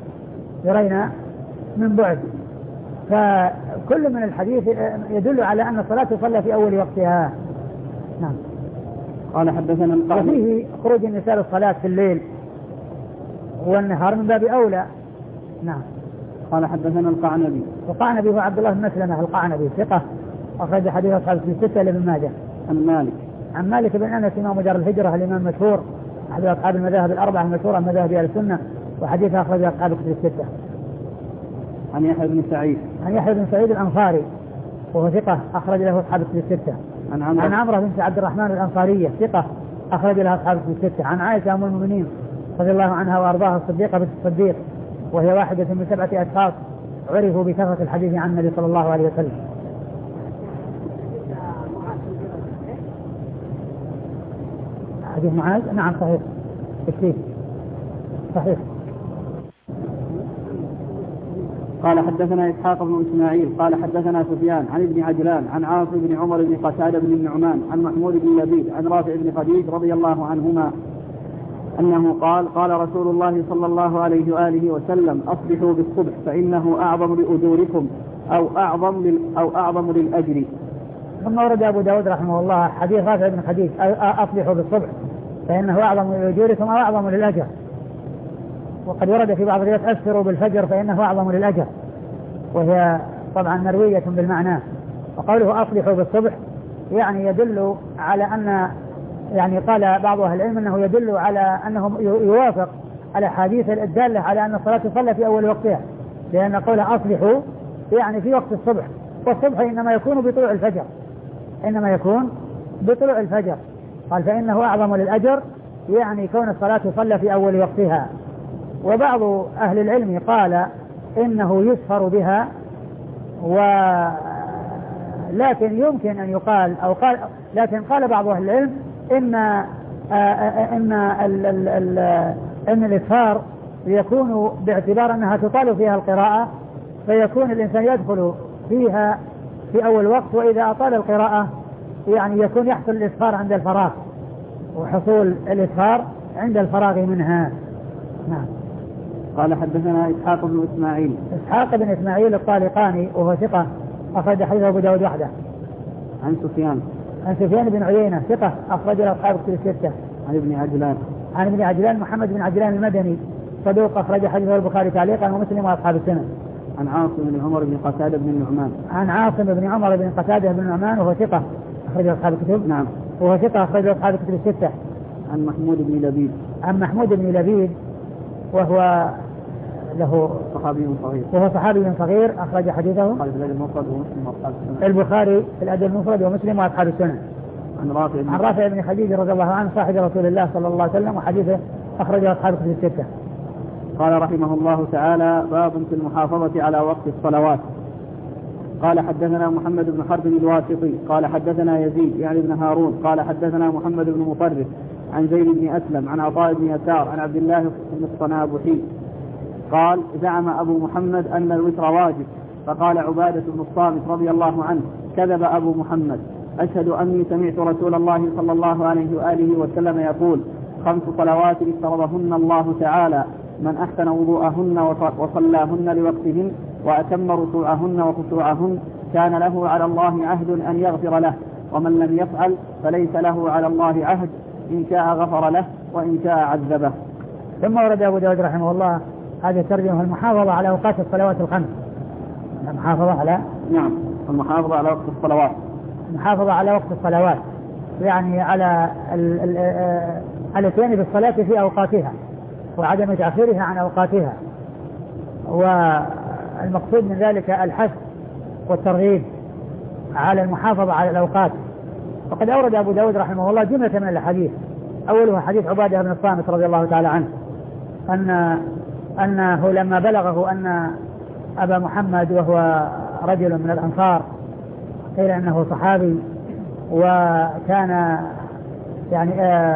من بعد. فكل من الحديث يدل على أن الصلاة تصلى في أول وقتها. نعم. قال حدثنا وفيه خروج النساء للصلاة في الليل والنهار من باب أولى. نعم. قال حدثنا القعنبي هو عبد الله بن مسلمة القعنبي ثقة أخرج حديث أصحاب في 6 لابن ماجه. عن مالك بن أنس إمام دار الهجرة الإمام المشهور أحد أصحاب المذاهب الأربعة المشهورة من مذاهب أهل السنة، وحديث أخرج أصحاب كتب 6. عن يحيى بن سعيد الأنصاري وهو ثقة أخرج له أصحاب كتب 6. عن عمرو بنت عبد الرحمن الأنصارية ثقة أخرج لها أصحاب كتب 6. عن عائشة أم المؤمنين رضي الله عنها وأرضاها الصديقة بنت الصديق، وهي واحدة من 7 أشخاص عرفوا بكثرة الحديث عن النبي صلى الله عليه وسلم. حديث معاذ نعم صحيح صحيح. قال حدثنا إسحاق بن إسماعيل قال حدثنا سفيان عن ابن عجلان عن عاصم بن عمر بن قتادة بن النعمان عن محمود بن لبيد عن رافع بن خديج رضي الله عنهما أنه قال رسول الله صلى الله عليه وآله وسلم أصبحوا بالصبح فإنه أعظم لأجوركم أو أعظم للأجر. ثم ورد أبو داود رحمه الله حديث رافع بن خديج أصبحوا بالصبح فإنه أعظم لأجوركم أو أعظم للأجر. وقد ورد في بعض الروايات أسفروا بالفجر فإنه أعظم للأجر، وهي طبعا مروية بالمعنى. وقوله أصبحوا بالصبح يعني يدل على أن يعني قال بعض أهل العلم أنه يدل على أنه يوافق الأحاديث الدالة على أن الصلاة تصلى في أول وقتها، لأن قوله أصبحوا يعني في وقت الصبح، والصبح إنما يكون بطلوع الفجر. قال فإنه أعظم للأجر يعني كون الصلاة تصلى في أول وقتها. وبعض أهل العلم قال إنه يسفر بها، لكن يمكن أن يقال لكن قال بعض أهل العلم إن الإسفار يكون باعتبار أنها تطال فيها القراءة، فيكون الإنسان يدخل فيها في أول وقت، وإذا أطال القراءة يعني يكون يحصل الإسفار عند الفراغ، وحصول الإسفار عند الفراغ منها. نعم. قال حدثنا إسحاق بن إسماعيل الطالقاني وهو ثقة أخرج حديث أبو داود وحده. عن سفيان بن عيينة ثقة أخرج له أصحاب كتب 6. عن ابن عجلان محمد بن عجلان المدني صدوق أخرج حديثه البخاري تعليقا ومسلم وأصحاب السنن. عن عاصم بن عمر بن قتادة بن النعمان وهو ثقة أخرج أصحاب الكتب. نعم. وهو ثقة أخرج أصحاب الكتب 6. عن محمود بن لبيد وهو له صحابي صغير أخرج حديثه البخاري في الأدب المفرد ومسلم وأصحاب السنن. عن رافع بن خديج رضي الله عنه صاحب رسول الله صلى الله عليه وسلم وحديثه أخرجه أصحاب الكتب 6. قال رحمه الله تعالى باب في المحافظة على وقت الصلوات. قال حدثنا محمد بن حرب الواسطي قال حدثنا يزيد يعني بن هارون قال حدثنا محمد بن مطرف عن زيد بن أسلم عن عطاء بن يسار عن عبد الله بن الصنابحي قال زعم أبو محمد أن الوتر واجب، فقال عبادة بن الصامت رضي الله عنه كذب أبو محمد. أشهد أني سمعت رسول الله صلى الله عليه وآله وسلم يقول: 5 صلوات افترضهن الله تعالى، من أحسن وضوءهن وصلاهن لوقتهن وأتم ركوعهن وخشوعهن كان له على الله عهد أن يغفر له، ومن لم يفعل فليس له على الله عهد، إن شاء غفر له وإن شاء عذبه. ثم ورد أبو داود رحمه الله هذه الترجمة: المحافظة على أوقات الصلوات الخمس. المحافظة على المحافظة على وقت الصلوات، المحافظة على وقت الصلوات، يعني على الاتيان بالصلاة في أوقاتها وعدم تأخيرها عن أوقاتها. والمقصود من ذلك الحث والترغيب على المحافظة على الأوقات. وقد أورد أبو داود رحمه الله جملة من الحديث، أولها حديث عبادة بن الصامت رضي الله تعالى عنه أنه لما بلغه أن أبا محمد وهو رجل من الأنصار قيل أنه صحابي وكان يعني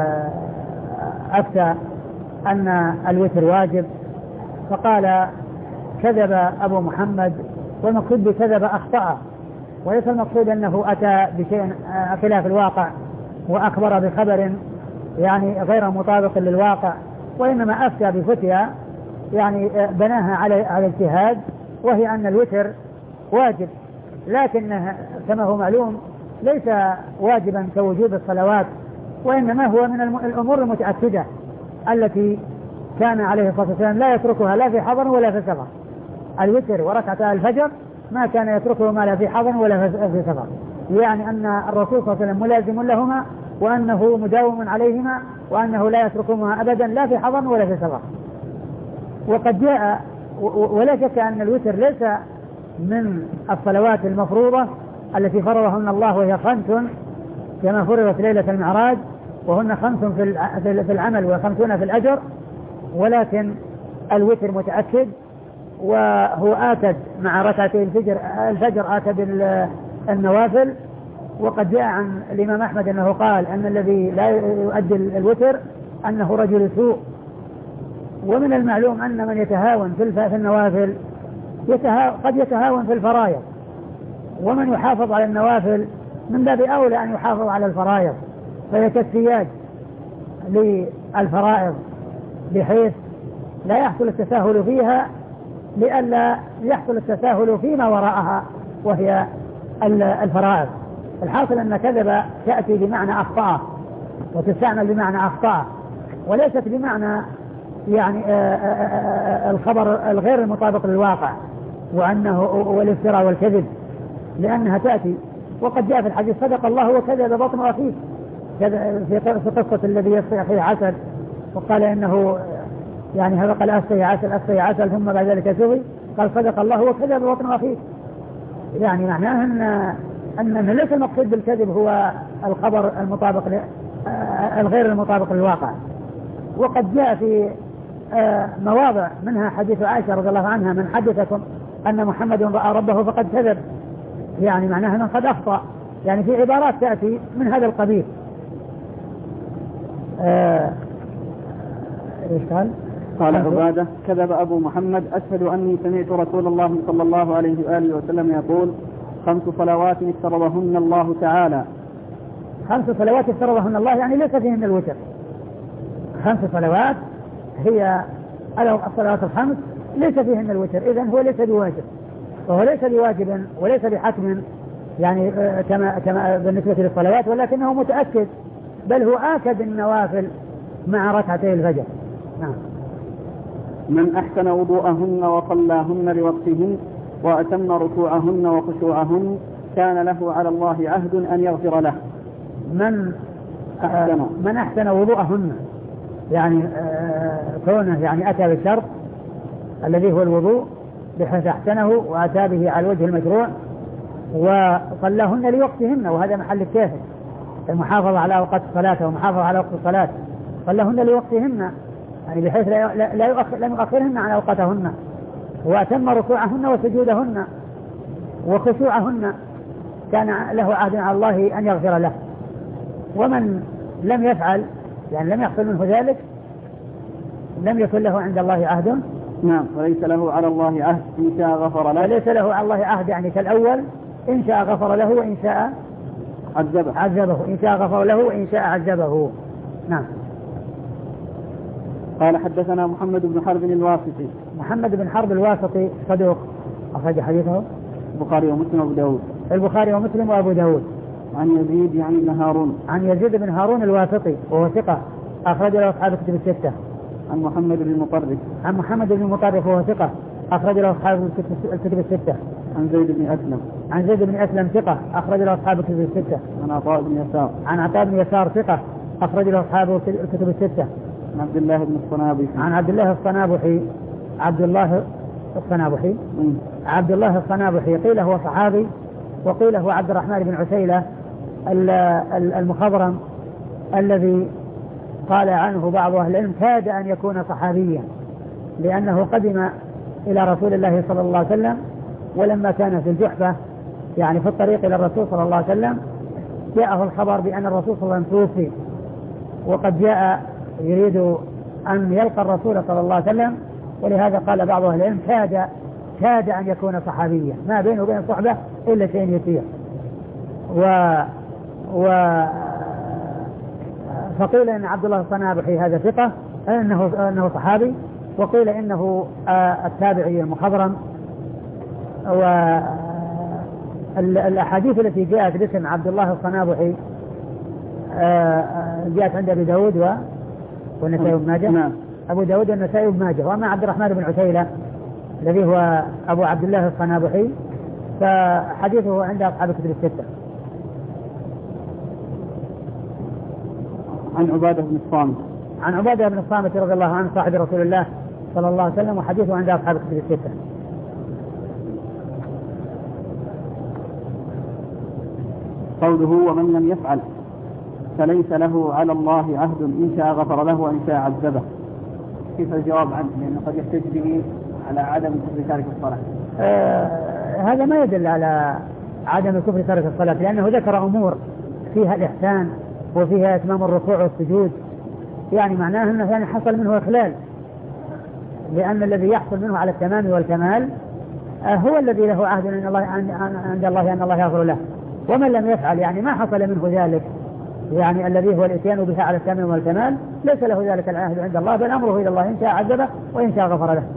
أفتى أن الوتر واجب، فقال: كذب أبو محمد. والمقصود بكذب أخطأ، وليس المقصود أنه أتى بشيء خلاف الواقع وأخبر بخبر يعني غير مطابق للواقع، وإنما أفتى بفتيا يعني بناها على اجتهاد، وهي أن الوتر واجب، لكن كما هو معلوم ليس واجبا كوجوب الصلوات، وإنما هو من الأمور المتأكدة التي كان عليه الصلاة والسلام لا يتركها لا في حضر ولا في سفر. الوتر وركعة الفجر ما كان يتركه ما لا في حضر ولا في سفر، يعني أن الرسول صلى الله عليه وسلم ملازم لهما، وأنه مداوم عليهما، وأنه لا يتركهما أبدا لا في حضر ولا في سفر. وقد جاء ولا شك أن الوتر ليس من الصلوات المفروضة التي فرضهن الله، وهي 5 كما فرضت ليلة المعراج، وهن 5 في العمل و50 في الأجر، ولكن الوتر متأكد، وهو آكد مع ركعتي الفجر آكد النوافل. وقد جاء عن الإمام أحمد أنه قال أن الذي لا يؤدي الوتر أنه رجل سوء. ومن المعلوم أن من يتهاون في النوافل قد يتهاون في الفرائض، ومن يحافظ على النوافل من باب أولى أن يحافظ على الفرائض، فهي كالسياج للفرائض بحيث لا يحصل التساهل فيها لئلا يحصل التساهل فيما وراءها وهي الفرائض. الحاصل أن كذب تأتي بمعنى أخطأ وتستعمل بمعنى أخطأ، وليست بمعنى يعني الخبر الغير المطابق للواقع وأنه والافتراء والكذب، لأنها تأتي. وقد جاء في الحديث: صدق الله وكذب بطن أخيه، في قصة الذي يسقي أخيه عسل وقال إنه يعني هذا قال أسقي عسل ثم بعد ذلك سقي، قال: صدق الله وكذب بطن أخيه. يعني معناه أن ليس المقصود بالكذب هو الخبر المطابق الغير المطابق للواقع. وقد جاء في مواضع منها حديث عائشة رضي الله عنها: من حدثكم أن محمد رأى ربه فقد كذب، يعني معناها من قد أخطأ، يعني في عبارات تأتي من هذا القبيل. إيش قال عبادة: كذب أبو محمد. أشهد أني سمعت رسول الله صلى الله عليه وآله وسلم يقول: 5 صلوات افترضهن الله تعالى. 5 صلوات افترضهن الله يعني ليس فيهن الوتر. 5 صلوات هي الصلوات الخمس ليس فيهن الوتر، إذن هو ليس بواجب، وهو ليس بواجب وليس بحتم يعني كما بالنسبة للصلوات، ولكنه متأكد، بل هو آكد النوافل مع ركعتي الفجر. نعم. من أحسن وضوءهن وصلاهن لوقتهن وأتم ركوعهن وخشوعهن كان له على الله عهد أن يغفر له. من أحسن وضوءهن يعني كونه يعني أتى بالشرط الذي هو الوضوء بحيث أحسنه وأتى به على الوجه المشروع، وصلاهن لوقتهن، وهذا محل الشاهد، المحافظة على أوقات الصلاة ومحافظة على وقت الصلاة. صلاهن لوقتهن يعني بحيث لا يؤخرهن عن أوقاتهن، وأتم ركوعهن وسجودهن وخشوعهن كان له عهد على الله أن يغفر له. ومن لم يفعل يعني لم يحصل منه ذلك لم يكن له عند الله عهد. نعم. وليس له على الله عهد إن شاء غفر له. وليس له على الله عهد يعني كالأول إن شاء غفر له وإن شاء عذبه. إن شاء غفر له وإن شاء عذبه. نعم. قال حدثنا محمد بن حرب الواسطي. محمد بن حرب الواسطي صدوق أخرج حديثه البخاري ومسلم وأبو داود. البخاري ومسلم وأبو داود. عن يزيد يعني بن هارون. عن يزيد بن هارون الواسطي وهو ثقة أخرج له أصحاب الكتب الستة. عن محمد بن مطرف. عن محمد بن مطرف وهو ثقة أخرج له أصحاب الكتب الستة. عن زيد بن أسلم. عن زيد بن أسلم ثقة أخرج له أصحاب الكتب الستة. عن عطاء بن يسار. عن عطاء بن يسار ثقة أخرج له أصحاب الكتب الستة. عن عبد الله بن الصنابحي. عن عبد الله الصنابحي. عبد الله الصنابحي. عبد الله الصنابحي قيل هو صحابي وقيل هو عبد الرحمن بن عسيلة المخضرم الذي قال عنه بعض أهل العلم كاد أن يكون صحابيا لأنه قدم إلى رسول الله صلى الله عليه وسلم ولما كان في الجحفة يعني في الطريق إلى الرسول صلى الله عليه وسلم جاءه الخبر بأن الرسول صلى الله عليه وسلم توفي وقد جاء يريد أن يلقى الرسول صلى الله عليه وسلم ولهذا قال بعض أهل العلم كاد أن يكون صحابيا ما بينه وبين الصحبة إلا شيء يسير فقيل إن عبد الله الصنابحي هذا ثقة أنه صحابي وقيل إنه التابعي المخضرم. والأحاديث التي جاءت باسم عبد الله الصنابحي جاءت عند أبي داود والنسائي بن ماجه. نعم. أبو داود والنسائي بن ماجه. وأما عبد الرحمن بن عسيلة الذي هو أبو عبد الله الصنابحي فحديثه عند أصحاب الكتب الستة. عن عبادة بن الصامت. عن عبادة بن الصامت رضي الله عنه صاحب رسول الله صلى الله عليه وسلم وحديثه عند أصحاب الكتب الستة. قوله ومن لم يفعل فليس له على الله عهد إن شاء غفر له وإن شاء عذبه. كيف الجواب عنه؟ لأنه قد يحتج به على عدم كفر تارك الصلاة. هذا ما يدل على عدم كفر تارك الصلاة لأنه ذكر أمور فيها الإحسان وفيها إتمام الركوع والسجود يعني معناه أنه يعني حصل منه إخلال لأن الذي يحصل منه على التمام والكمال هو الذي له عهد عند الله أن الله يغفر له. ومن لم يفعل يعني ما حصل منه ذلك يعني الذي هو الاتيان بها على التمام والكمال ليس له ذلك العهد عند الله بل أمره إلى الله إن شاء عذبه وإن شاء غفر له.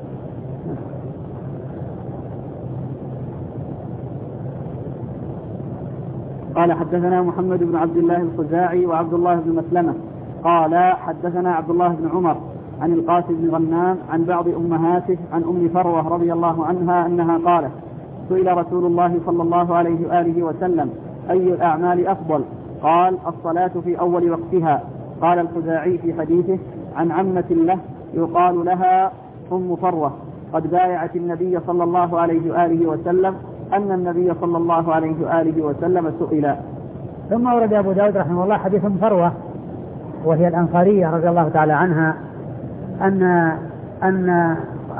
قال حدثنا محمد بن عبد الله الخزاعي وعبد الله بن مسلمة قال حدثنا عبد الله بن عمر عن القاسم بن غنام عن بعض أمهاته عن أم فروة رضي الله عنها أنها قالت سئل رسول الله صلى الله عليه وآله وسلم أي الأعمال أفضل؟ قال الصلاة في أول وقتها. قال الخزاعي في حديثه عن عمة له يقال لها أم فروة قد بايعت النبي صلى الله عليه وآله وسلم أن النبي صلى الله عليه وآله وسلم سئل. ثم ورد أبو داود رحمه الله حديث أم فروة وهي الأنصارية رضي الله تعالى عنها أن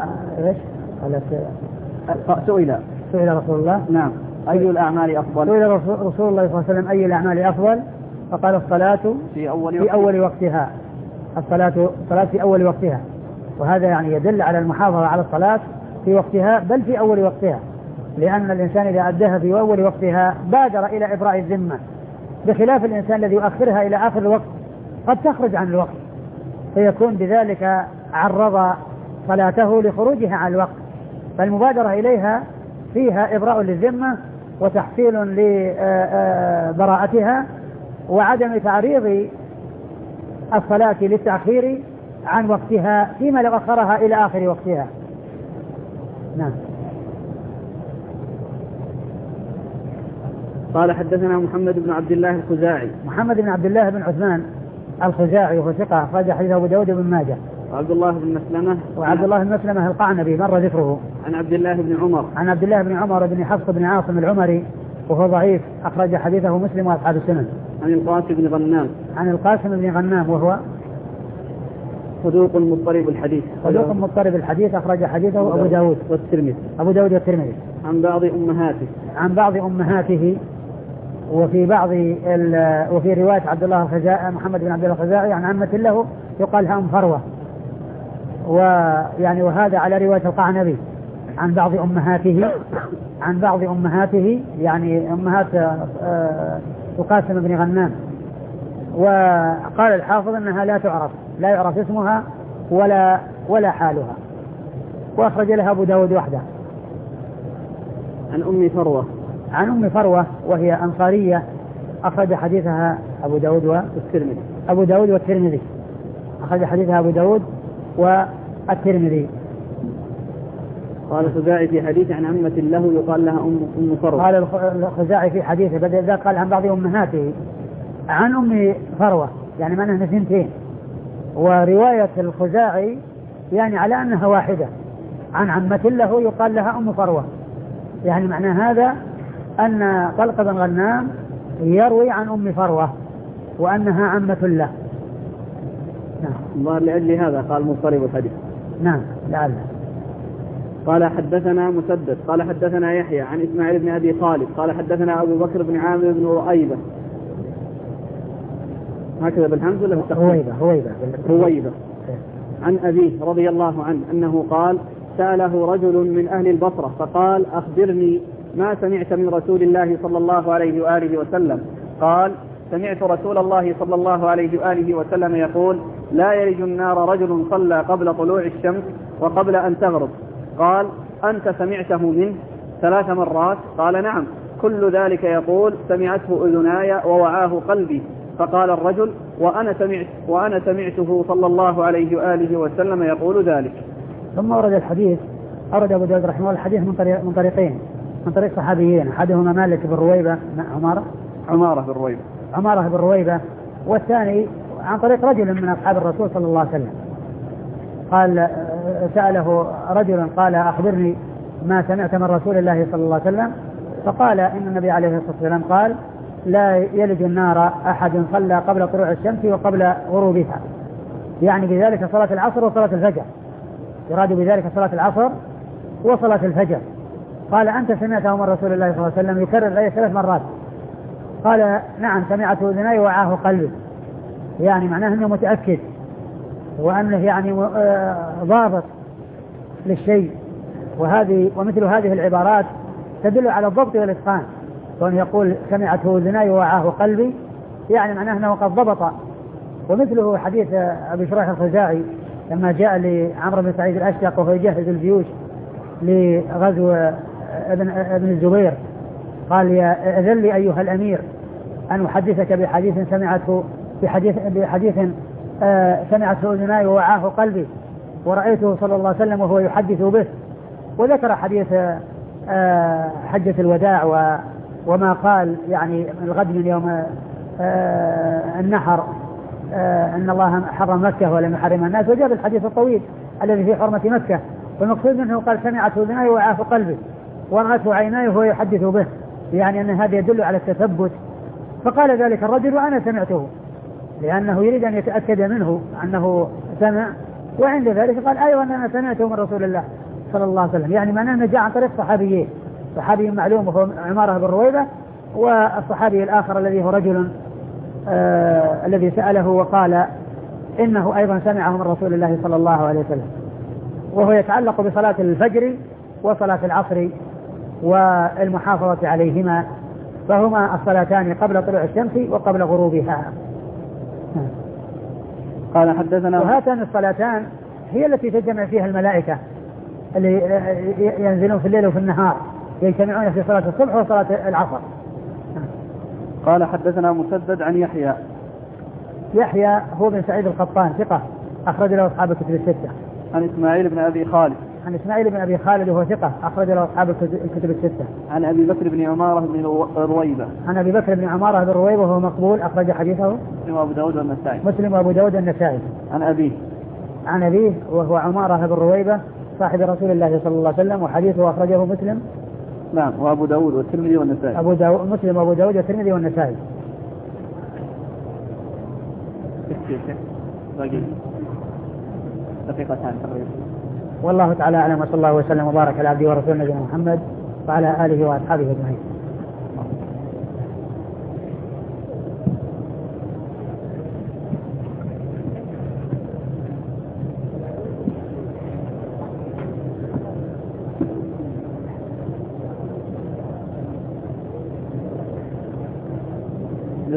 سئل رسول الله نعم أي الأعمال أفضل؟ سئل رسول الله صلى الله عليه وسلم أي الأعمال أفضل؟ فقال الصلاة في أول وقتها. الصلاة في أول وقتها وهذا يعني يدل على المحافظة على الصلاة في وقتها بل في أول وقتها لأن الإنسان إذا أداها في أول وقتها بادر إلى إبراء الذمة بخلاف الإنسان الذي يؤخرها إلى آخر الوقت قد تخرج عن الوقت فيكون بذلك عرض صلاته لخروجها عن الوقت. فالمبادرة إليها فيها إبراء للذمة وتحصيل لبراءتها وعدم تعريض الصلاة للتأخير عن وقتها فيما لو أخرها إلى آخر وقتها. نعم. قال حدثنا محمد بن عبد الله الخزاعي. محمد بن عبد الله بن عثمان الخزاعي وهو ثقة أخرج حديث أبو داود بن ماجه. وعبد الله بن مسلمة. وعبد الله بن مسلمة القعنبي مر ذكره. عن عبد الله بن عمر. عن عبد الله بن عمر بن حفص بن عاصم العمري وهو ضعيف أخرج حديثه مسلم وأصحاب السنن. عن القاسم بن غنام. عن القاسم بن غنام وهو صدوق مضطرب الحديث. صدوق مضطرب الحديث أخرج حديثه أبو داود والترمذي. أبو داود والترمذي. عن بعض أمهاته. عن بعض أمهاته وفي رواية عبد الله الخزاعي محمد بن عبد الله الخزاعي عن عمة له يقال لها أم فروة وهذا على رواية القعنبي عن بعض أمهاته يعني أمهات القاسم بن غنام. وقال الحافظ أنها لا يعرف اسمها ولا حالها، وأخرج لها أبو داود وحده. عن أم فروة وهي أنصارية، أخرج حديثها أبو داود والترمذي. أخرج حديثها أبو داود والترمذي. قال الخزاعي في حديث عن عمة له يقال لها أم فروة. قال الخزاعي في حديثه بدل ذا قال عن بعض أمهاته عن أم فروة، يعني معناها اثنتين. ورواية الخزاعي يعني على أنها واحدة، عن عمة له يقال لها أم فروة، يعني معنى هذا أن طلق بن غنام يروي عن أم فروة وأنها عمة له. نعم. لأجل هذا قال مضطرب الحديث. نعم لعله. قال حدثنا مسدد قال حدثنا يحيى عن إسماعيل بن أبي خالد قال حدثنا أبو بكر بن عامر بن رؤيبة، هكذا بالهمز ولا بالتخفيف؟ رويبة عن أبيه رضي الله عنه أنه قال سأله رجل من أهل البصرة فقال أخبرني ما سمعت من رسول الله صلى الله عليه وآله وسلم. قال سمعت رسول الله صلى الله عليه وآله وسلم يقول لا يلج النار رجل صلى قبل طلوع الشمس وقبل أن تغرب. قال أنت سمعته منه 3 مرات؟ قال نعم. كل ذلك يقول سمعته أذناي ووعاه قلبي. فقال الرجل وأنا سمعته صلى الله عليه وآله وسلم يقول ذلك. ثم ورد الحديث، أورد أبو داود رحمه الله الحديث من طريقين، من طريق صحابيين، أحدهما مالك بن رويبة عمارة بن رويبة، والثاني عن طريق رجل من أصحاب الرسول صلى الله عليه وسلم. قال سأله رجل قال أخبرني ما سمعت من رسول الله صلى الله عليه وسلم. فقال إن النبي عليه الصلاة والسلام قال لا يلج النار أحد صلى قبل طلوع الشمس وقبل غروبها، يعني بذلك صلاة العصر وصلاة الفجر، يراد بذلك صلاة العصر وصلاة الفجر. قال أنت سمعته من رسول الله صلى الله عليه وسلم يكرر عليه 3 مرات؟ قال نعم سمعته أذناي ووعاه قلبي، يعني معناه أنه متأكد وأنه يعني ضابط للشيء. ومثل هذه العبارات تدل على الضبط والإتقان، وأن يقول سمعته أذناي ووعاه قلبي يعني معناه أنه قد ضبط. ومثله حديث أبي شريح الخزاعي لما جاء لعمرو بن سعيد الأشدق وهو يجهز الجيوش لغزو ابن الزبير، قال يا أذن لي أيها الأمير أن أحدثك بحديث سمعته سمعته أذناي ووعاه قلبي ورأيته صلى الله عليه وسلم وهو يحدث به. وذكر حديث حجة الوداع وما قال يعني الغد من يوم النحر أن الله حرم مكة ولم يحرم الناس، وجاب الحديث الطويل الذي في حرمة مكة، والمقصود منه قال سمعته أذناي ووعاه قلبي ورأته عيناي وهو يحدث به، يعني أن هذا يدل على التثبت. فقال ذلك الرجل وأنا سمعته، لأنه يريد أن يتأكد منه أنه سمع، وعند ذلك قال أيوة أنا سمعته من رسول الله صلى الله عليه وسلم، يعني معناه أنه جاء عن طريق صحابيين، صحابي معلوم وهو عمارة بن رويبة، والصحابي الآخر الذي هو رجل الذي سأله وقال إنه أيضا سمعه من رسول الله صلى الله عليه وسلم، وهو يتعلق بصلاة الفجر وصلاة العصر والمحافظة عليهما، فهما الصلاتان قبل طلوع الشمس وقبل غروبها. قال حدثنا. وهاتان الصلاتان هي التي تجمع فيها الملائكة اللي ينزلون في الليل وفي النهار، يجتمعون في صلاة الصبح وصلاة العصر. قال حدثنا مسدد عن يحيى هو بن سعيد القطان ثقة، أخرج له أصحاب الكتب الستة. عن إسماعيل بن أبي خالد وهو ثقة، أخرج له أصحاب الكتب الستة. عن أبي بكر بن عمارة بن رويبة وهو مقبول، أخرج حديثه مسلم وأبو داود والنسائي. عن أبيه وهو عمارة بن رويبة صاحب رسول الله صلى الله عليه وسلم، وحديثه أخرجه مسلم. نعم، وأبو داود والترمذي والنسائي. مسلم وأبو داود والترمذي والنسائي. دقيقتان تقريبا. والله تعالى أعلم، وصلى الله وسلم وبارك على عبده ورسوله نبينا محمد وعلى آله وأصحابه أجمعين.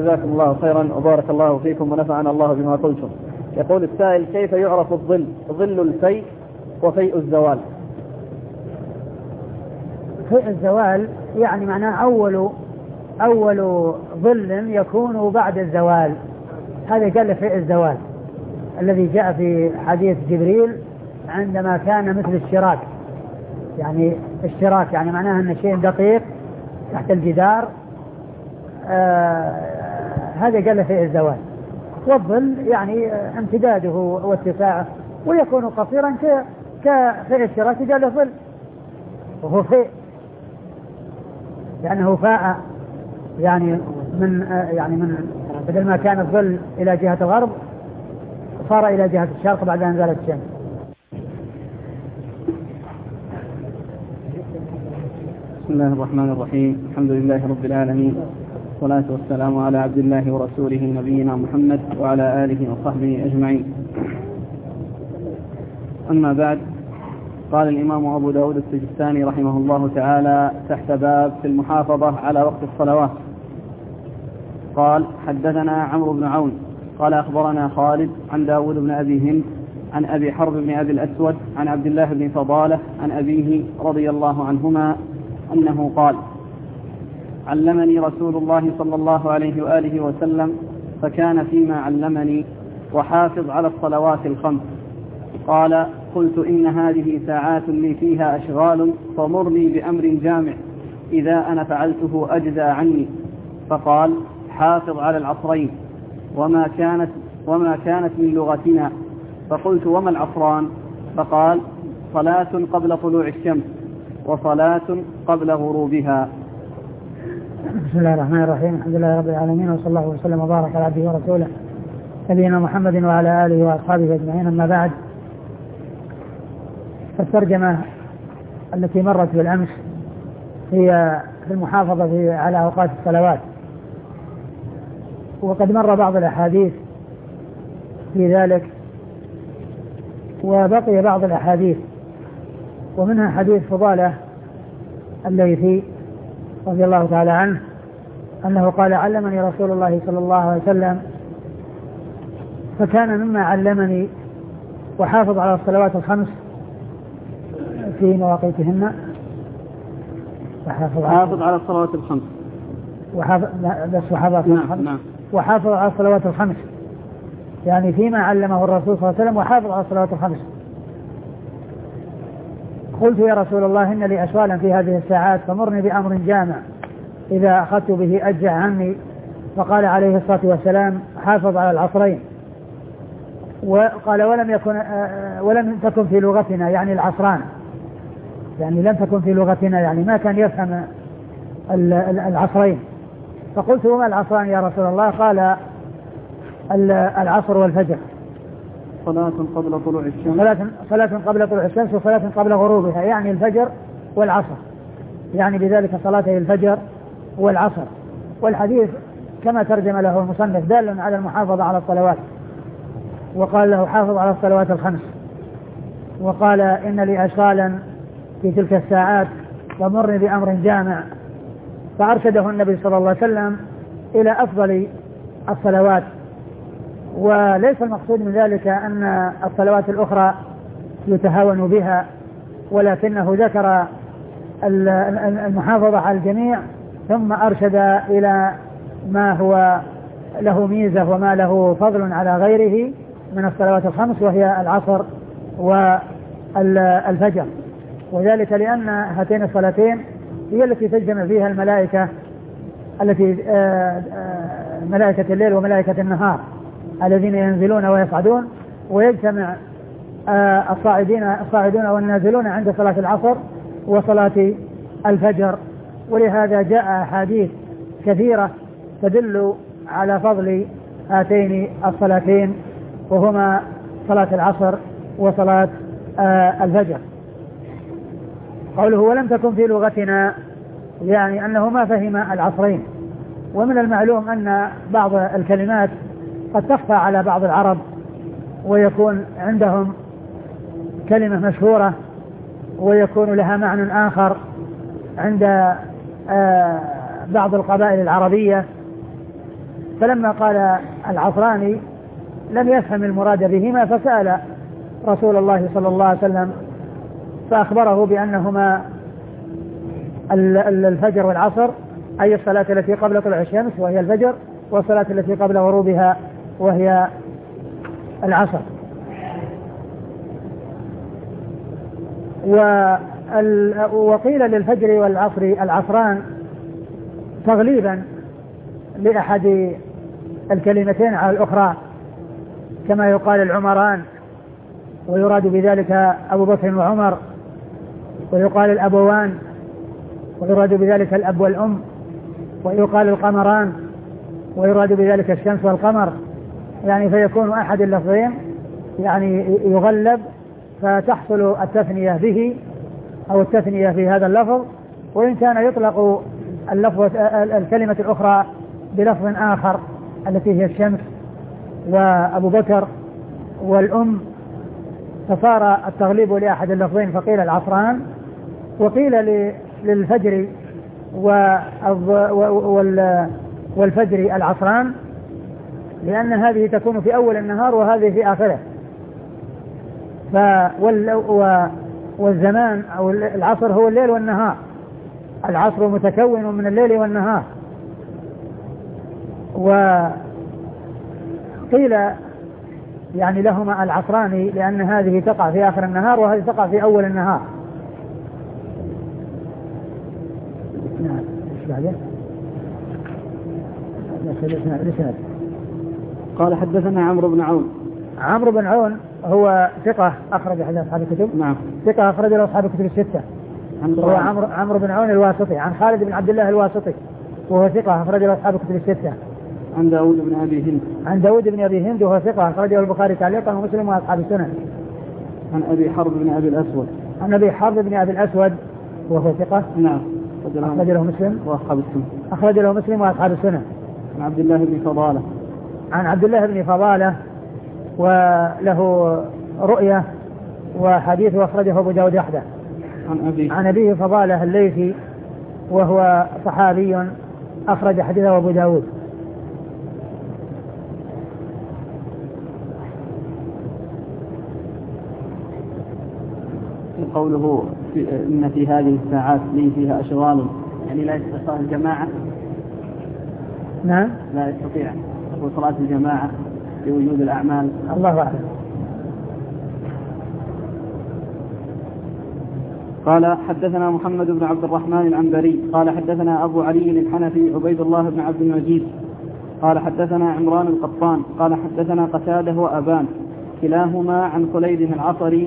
جزاكم الله خيرا وبارك الله فيكم ونفعنا الله بما قلتم. يقول السائل: كيف يعرف الظل؟ ظل الفيء وفيء الزوال. فيء الزوال يعني معناه أول ظل يكون بعد الزوال، هذا قال فيء الزوال الذي جاء في حديث جبريل عندما كان مثل الشراك، يعني الشراك يعني معناه أن شيء دقيق تحت الجدار، هذا قال فيء الزوال. والظل يعني امتداده واتساعه، ويكون قصيرا كفيء الشراك قال له ظل، وهو فيء لأنه فاء يعني من بدل ما كان الظل إلى جهة الغرب صار إلى جهة الشرق بعد أن زالت الشمس. بسم الله الرحمن الرحيم. الحمد لله رب العالمين، والصلاة والسلام على عبد الله ورسوله نبينا محمد وعلى آله وصحبه أجمعين. أما بعد، قال الإمام أبو داود السجستاني رحمه الله تعالى تحت باب في المحافظة على وقت الصلوات: قال: حدثنا عمرو بن عون قال أخبرنا خالد عن داود بن أبي هند عن أبي حرب بن أبي الأسود عن عبد الله بن فضالة عن أبيه رضي الله عنهما أنه قال: علمني رسول الله صلى الله عليه وآله وسلم فكان فيما علمني: وحافظ على الصلوات الخمس. قال: قلت: إن هذه ساعات لي فيها أشغال، فمرني بأمر جامع إذا أنا فعلته أجزى عني. فقال: حافظ على العصرين، وما كانت من لغتنا. فقلت: وما العصران؟ فقال: صلاة قبل طلوع الشمس، وصلاة قبل غروبها. بسم الله الرحمن الرحيم. الحمد لله رب العالمين، وصلى الله وسلم وبارك على عبده ورسوله نبينا محمد وعلى آله وأصحابه أجمعين. أما بعد، الترجمة التي مرت بالأمس هي في المحافظة على أوقات الصلوات، وقد مر بعض الأحاديث في ذلك، وبقي بعض الأحاديث، ومنها حديث فضالة الليثي رضي الله تعالى عنه أنه قال: علمني رسول الله صلى الله عليه وسلم فكان مما علمني: وحافظ على الصلوات الخمس في مواقيتهن. وحافظ على الصلوات الخمس. وحافظ على الصلوات الخمس يعني فيما علمه الرسول صلى الله عليه وسلم، وحافظ على الصلوات الخمس. قلت: يا رسول الله، إن لي أشغالا في هذه الساعات، فمرني بأمر جامع إذا أخذت به أجزع عني. فقال عليه الصلاة والسلام: حافظ على العصرين. وقال: ولم تكن في لغتنا، يعني العصران، يعني لم تكن في لغتنا، يعني ما كان يفهم العصرين. فقلت: وما العصران يا رسول الله؟ قال: العصر والفجر. صلاة قبل طلوع الشمس. صلاة قبل طلوع الشمس، وصلاة قبل غروبها، يعني الفجر والعصر، يعني بذلك صلاتي الفجر والعصر. والحديث كما ترجم له المصنف دال على المحافظة على الصلوات، وقال له: حافظ على الصلوات الخمس. وقال: إن لي أشغالا في تلك الساعات، ومرني بأمر جامع. فأرشده النبي صلى الله عليه وسلم إلى أفضل الصلوات. وليس المقصود من ذلك أن الصلوات الأخرى يتهاون بها، ولكنه ذكر المحافظة على الجميع، ثم أرشد إلى ما هو له ميزة وما له فضل على غيره من الصلوات الخمس، وهي العصر والفجر. وذلك لأن هاتين الصلاتين هي التي تجتمع فيها الملائكة، التي ملائكة الليل وملائكة النهار الذين ينزلون ويصعدون، ويجتمع الصاعدون والنازلون عند صلاة العصر وصلاة الفجر. ولهذا جاء أحاديث كثيرة تدل على فضل هاتين الصلاتين، وهما صلاة العصر وصلاة الفجر. قوله: ولم تكن في لغتنا، يعني أنه ما فهم العصرين. ومن المعلوم أن بعض الكلمات قد تخفى على بعض العرب، ويكون عندهم كلمة مشهورة ويكون لها معنى آخر عند بعض القبائل العربية. فلما قال العصران لم يفهم المراد بهما، فسأل رسول الله صلى الله عليه وسلم فأخبره بأنهما الفجر والعصر، أي الصلاة التي قبل طلوع الشمس وهي الفجر، والصلاة التي قبل غروبها وهي العصر. وقيل للفجر والعصر العصران تغليبا لأحد الكلمتين على الأخرى، كما يقال العمران ويراد بذلك أبو بكر وعمر، ويقال الأبوان ويراد بذلك الأب والأم، ويقال القمران ويراد بذلك الشمس والقمر، يعني فيكون أحد اللفظين يعني يغلب فتحصل التثنية به أو التثنية في هذا اللفظ، وإن كان يطلق الكلمة الأخرى بلفظ آخر التي هي الشمس وأبو بكر والأم، فصار التغليب لأحد اللفظين فقيل العصران. وقيل للفجر والفجر العصران، لأن هذه تكون في أول النهار وهذه في آخره. والزمان أو العصر هو الليل والنهار، العصر متكون من الليل والنهار. وقيل يعني لهما العصران لأن هذه تقع في آخر النهار وهذه تقع في أول النهار. قال حدثنا عمرو بن عون. عمرو بن عون هو ثقة أخرج حديث أصحاب الكتب. نعم. ثقة أخرج له أصحاب الكتب الستة. هو عمرو بن عون الواسطي عن خالد بن عبد الله الواسطي، وهو ثقة أخرج له أصحاب الكتب الستة. عن داود بن أبي هند. عن داود بن أبي هند وهو ثقة أخرجه البخاري تعليقا ومسلم وأصحاب السنن. عن أبي حرب بن أبي الأسود. عن أبي حرب بن أبي الأسود وهو ثقة. نعم. أخرج له مسلم وأصحاب السنن. أخرج له مسلم وأصحاب السنن. عن عبد الله بن فضالة. عن عبد الله بن فضالة وله رؤية وحديثه أخرجه أبو داود وحده. عن أبيه فضالة الليثي وهو صحابي أخرج حديثه أبو داود. قوله إن في هذه الساعات لي فيها أشغال، يعني لا يستطيع الجماعة. نعم. لا يستطيع صلاة الجماعة لوجود الأعمال. الله أعلم. قال حدثنا محمد بن عبد الرحمن العنبري قال حدثنا أبو علي الحنفي عبيد الله بن عبد المجيد قال حدثنا عمران القطان قال حدثنا قتادة وأبان كلاهما عن خليد العصري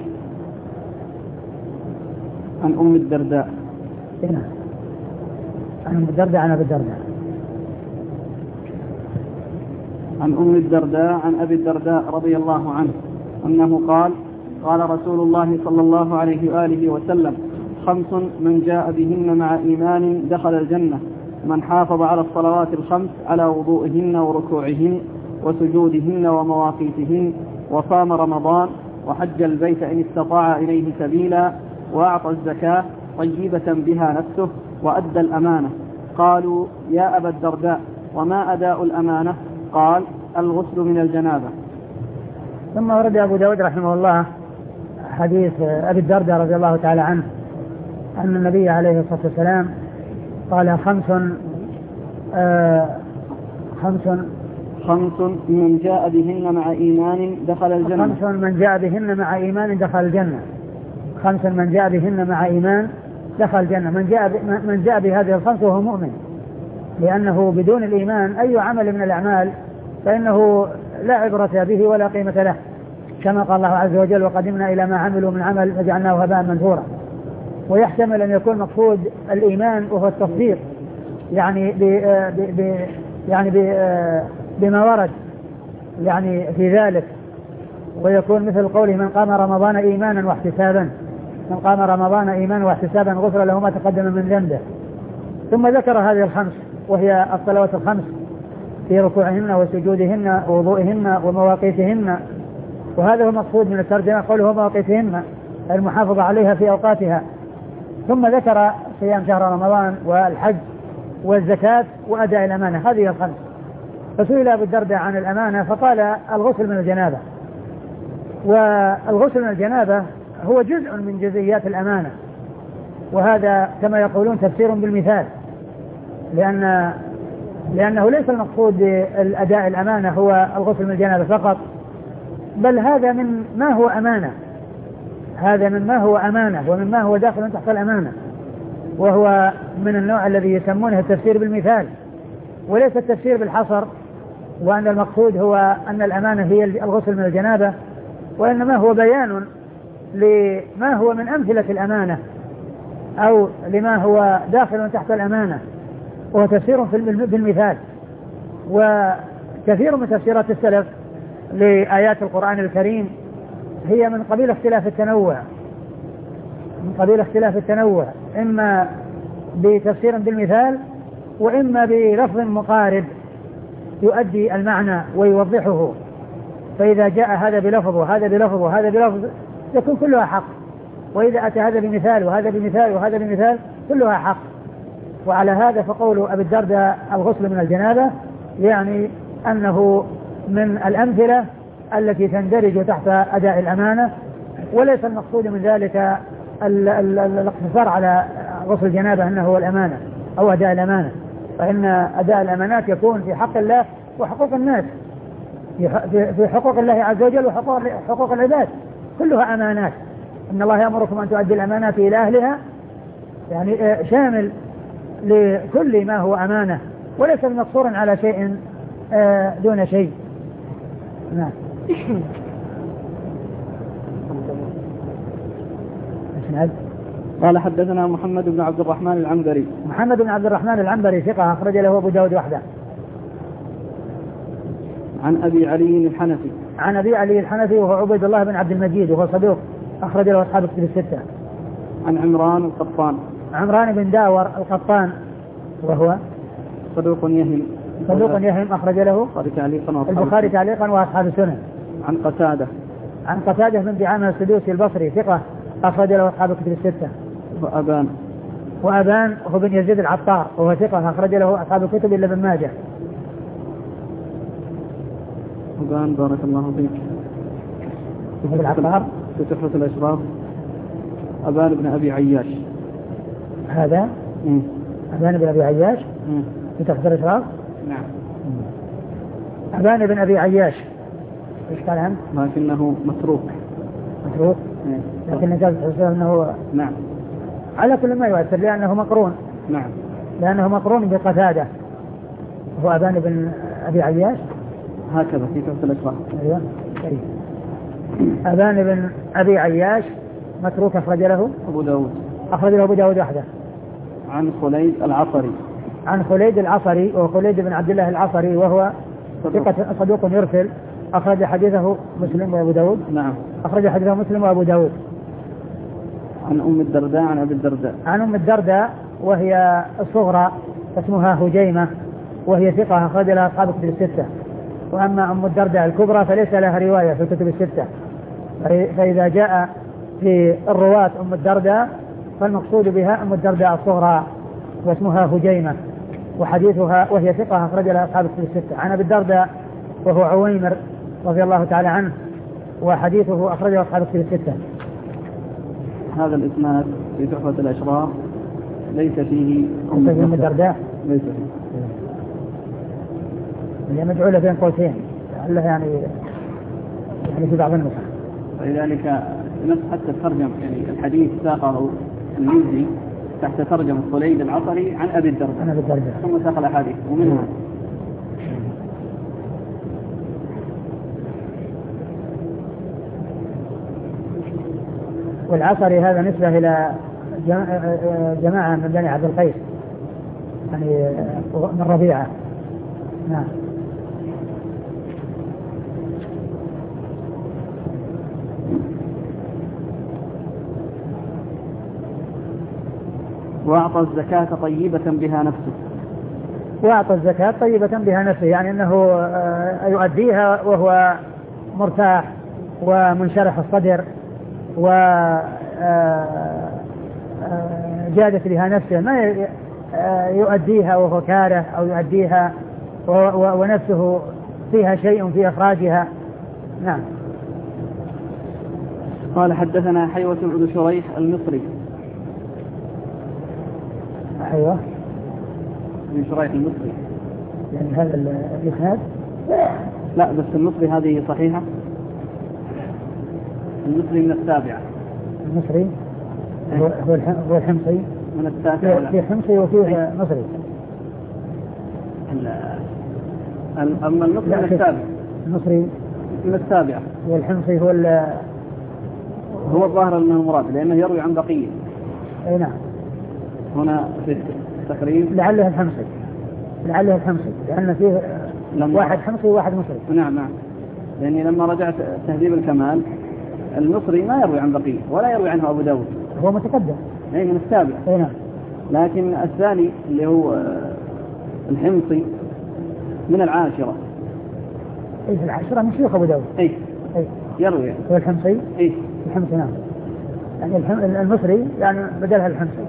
عن أم الدرداء. عن أم الدرداء عن أبي الدرداء. عن أم الدرداء عن أبي الدرداء رضي الله عنه أنه قال قال رسول الله صلى الله عليه وآله وسلم: 5 من جاء بهن مع إيمان دخل الجنة: من حافظ على الصلوات الخمس على وضوئهن وركوعهن وسجودهن ومواقيتهن، وصام رمضان وحج البيت إن استطاع إليه سبيلا، وأعطى الزكاة طيبة بها نفسه، وأدى الأمانة. قالوا: يا أبا الدرداء وما أداء الأمانة؟ قال: الغسل من الجنابة. ثم ورد أبو داود رحمه الله حديث أبي الدرداء رضي الله تعالى عنه أن النبي عليه الصلاة والسلام قال: 5 من جاء بهن مع إيمان دخل الجنة. 5 من جاء بهن مع إيمان دخل الجنة. 5 من جاء بهن مع إيمان دخل الجنة. من جاء بهذه ال5 وهو مؤمن، لأنه بدون الإيمان أي عمل من الأعمال فإنه لا عبرة به ولا قيمة له، كما قال الله عز وجل: وقدمنا إلى ما عملوا من عمل فجعلناه هباء منثورا. ويحتمل أن يكون مقصود الإيمان وهو التصديق، يعني بما ورد يعني في ذلك، ويكون مثل قوله: من قام رمضان إيمانا واحتسابا، من قام رمضان إيمانا واحتسابا غفر له ما تقدم من ذنبه. ثم ذكر هذه ال5 وهي الصلوات ال5 في ركوعهن وسجودهن ووضوئهن ومواقيتهن، وهذا هو المقصود من الترجمة، قوله مواقيتهن المحافظة عليها في أوقاتها. ثم ذكر صيام شهر رمضان والحج والزكاة وأداء الأمانة. هذه ال5. فسئل أبو الدرداء عن الأمانة فقال الغسل من الجنابة. والغسل من الجنابة هو جزء من جزئيات الأمانة، وهذا كما يقولون تفسير بالمثال، لأنه ليس المقصود بأداء الأمانة هو الغسل من الجنابة فقط، بل هذا من ما هو أمانة، هذا من ما هو أمانة ومن ما هو داخل تحت الأمانة، وهو من النوع الذي يسمونه التفسير بالمثال وليس التفسير بالحصر، وأن المقصود هو أن الأمانة هي الغسل من الجنابة، وإنما هو بيان لما هو من أمثلة الأمانة أو لما هو داخل تحت الأمانة، وهو تفسير بالمثال. وكثير من تفسيرات السلف لآيات القرآن الكريم هي من قبيل اختلاف التنوع، إما بتفسير بالمثال وإما بلفظ مقارب يؤدي المعنى ويوضحه، فإذا جاء هذا بلفظ وهذا بلفظ وهذا بلفظ يكون كلها حق، وإذا أتى هذا بمثال وهذا بمثال وهذا بمثال كلها حق. وعلى هذا فقول أبي الدرداء الغسل من الجنابة يعني أنه من الأمثلة التي تندرج تحت أداء الأمانة، وليس المقصود من ذلك الاقتصار على غسل الجنابة أنه هو الأمانة أو أداء الأمانة، فإن أداء الأمانات يكون في حق الله وحقوق الناس، في حقوق الله عز وجل وحقوق العباد، كلها أمانات. إن الله يأمركم أن تؤدي الأمانات إلى أهلها، يعني شامل لكل ما هو أمانة، وليس مقصورا على شيء دون شيء. نعم. قال حدثنا محمد بن عبد الرحمن العنبري. محمد بن عبد الرحمن العنبري ثقة أخرج له أبو داود وحده. عن أبي علي الحنفي. عن أبي علي الحنفي وهو عبيد الله بن عبد المجيد وهو صدوق أخرج له أصحاب الكتب الستة. عن عمران القطان. عمران بن داور القطان وهو صدوق يهم. أخرج له البخاري تعليقا وأصحاب السنن. عن قتادة بن دعامة السدوسي البصري ثقة أخرج له أصحاب الكتب الستة. وأبان هو بن يزيد العطار وهو ثقة أخرج له أصحاب الكتب إلا ابن ماجه. أبان بارك الله فيك. في العطار في تحفة الأشراف. أبان بن أبي عياش. هذا أبان بن أبي عياش في تحفة الأشراف. نعم. أبان بن أبي عياش إيش قال عنه؟ لكنه متروك. لكن نجاز حسين أنه نعم على كل ما يؤثر لأنه مقرون. نعم. لأنه مقرون بقتادة. هو أبان بن أبي عياش هكذا في تحفة الأشراف. أيوة. أبان بن أبي عياش متروك أخرج له أبو داود وحده. عن خليد العصري وخليد بن عبد الله العصري وهو صدوق يرسل أخرج حديثه مسلم وأبو داود. نعم. أخرج حديثه مسلم وأبو داود. عن أم الدرداء عن أبي الدرداء. عن أم الدرداء وهي الصغرى اسمها هجيمة وهي ثقة أخرج لها أصحاب الكتب الستة. وأما أم الدرداء الكبرى فليس لها رواية في الكتب الستة، فإذا جاء في الرواة أم الدرداء فالمقصود بها أم الدرداء الصغرى واسمها هجيمة وحديثها وهي ثقة أخرج لها أصحاب الكتب الستة. عن أبي الدرداء وهو عويمر رضي الله تعالى عنه وحديثه أخرجه أصحاب الكتب الستة. هذا الإسناد في تحفة الأشراف ليس فيه أم الدرداء، ليس فيه. هي مجعولة بين قوسين لعله يعني في بعض النسخ. ولذلك نفس حتى ترجم يعني الحديث ساقه الميزي تحت ترجمة خليد العصري عن أبي الدرداء ثم ساق الأحاديث ومنها والعصري هذا نسبة إلى جماعة من بني عبد القيس يعني من ربيعة. نعم. وأعطى الزكاة طيبة بها نفسه. يعني أنه يؤديها وهو مرتاح ومنشرح الصدر وجادت بها نفسه، ما يؤديها وهو كاره أو يؤديها ونفسه فيها شيء في إخراجها. نعم. قال حدثنا حيوة بن شريح المصري. حيوة بن شريح المصري، يعني هذا الإسناد؟ لا بس المصري هذه صحيحة. المصري من السابعة. المصري هو الحمصي من التاسع. في حمصي وفيه مصري. أما المصري من السابع. المصري من السابعة. والحمصي هو الظاهر أنه المراد لأنه يروي عن بقية. أي نعم. هنا في التقريب لعله الحمصي لأن فيه واحد حمصي وواحد مصري. نعم. لأني لما رجعت تهذيب الكمال المصري ما يروي عن بقية ولا يروي عنه أبو داود، هو متقدم. أي من السابع. أي نعم. لكن الثاني اللي هو الحمصي من العاشرة. أي في العاشرة من شيوخ أبو داود. أي يروي يعني. هو الحمصي. أي الحمصي نعم. يعني المصري يعني بدلها الحمصي.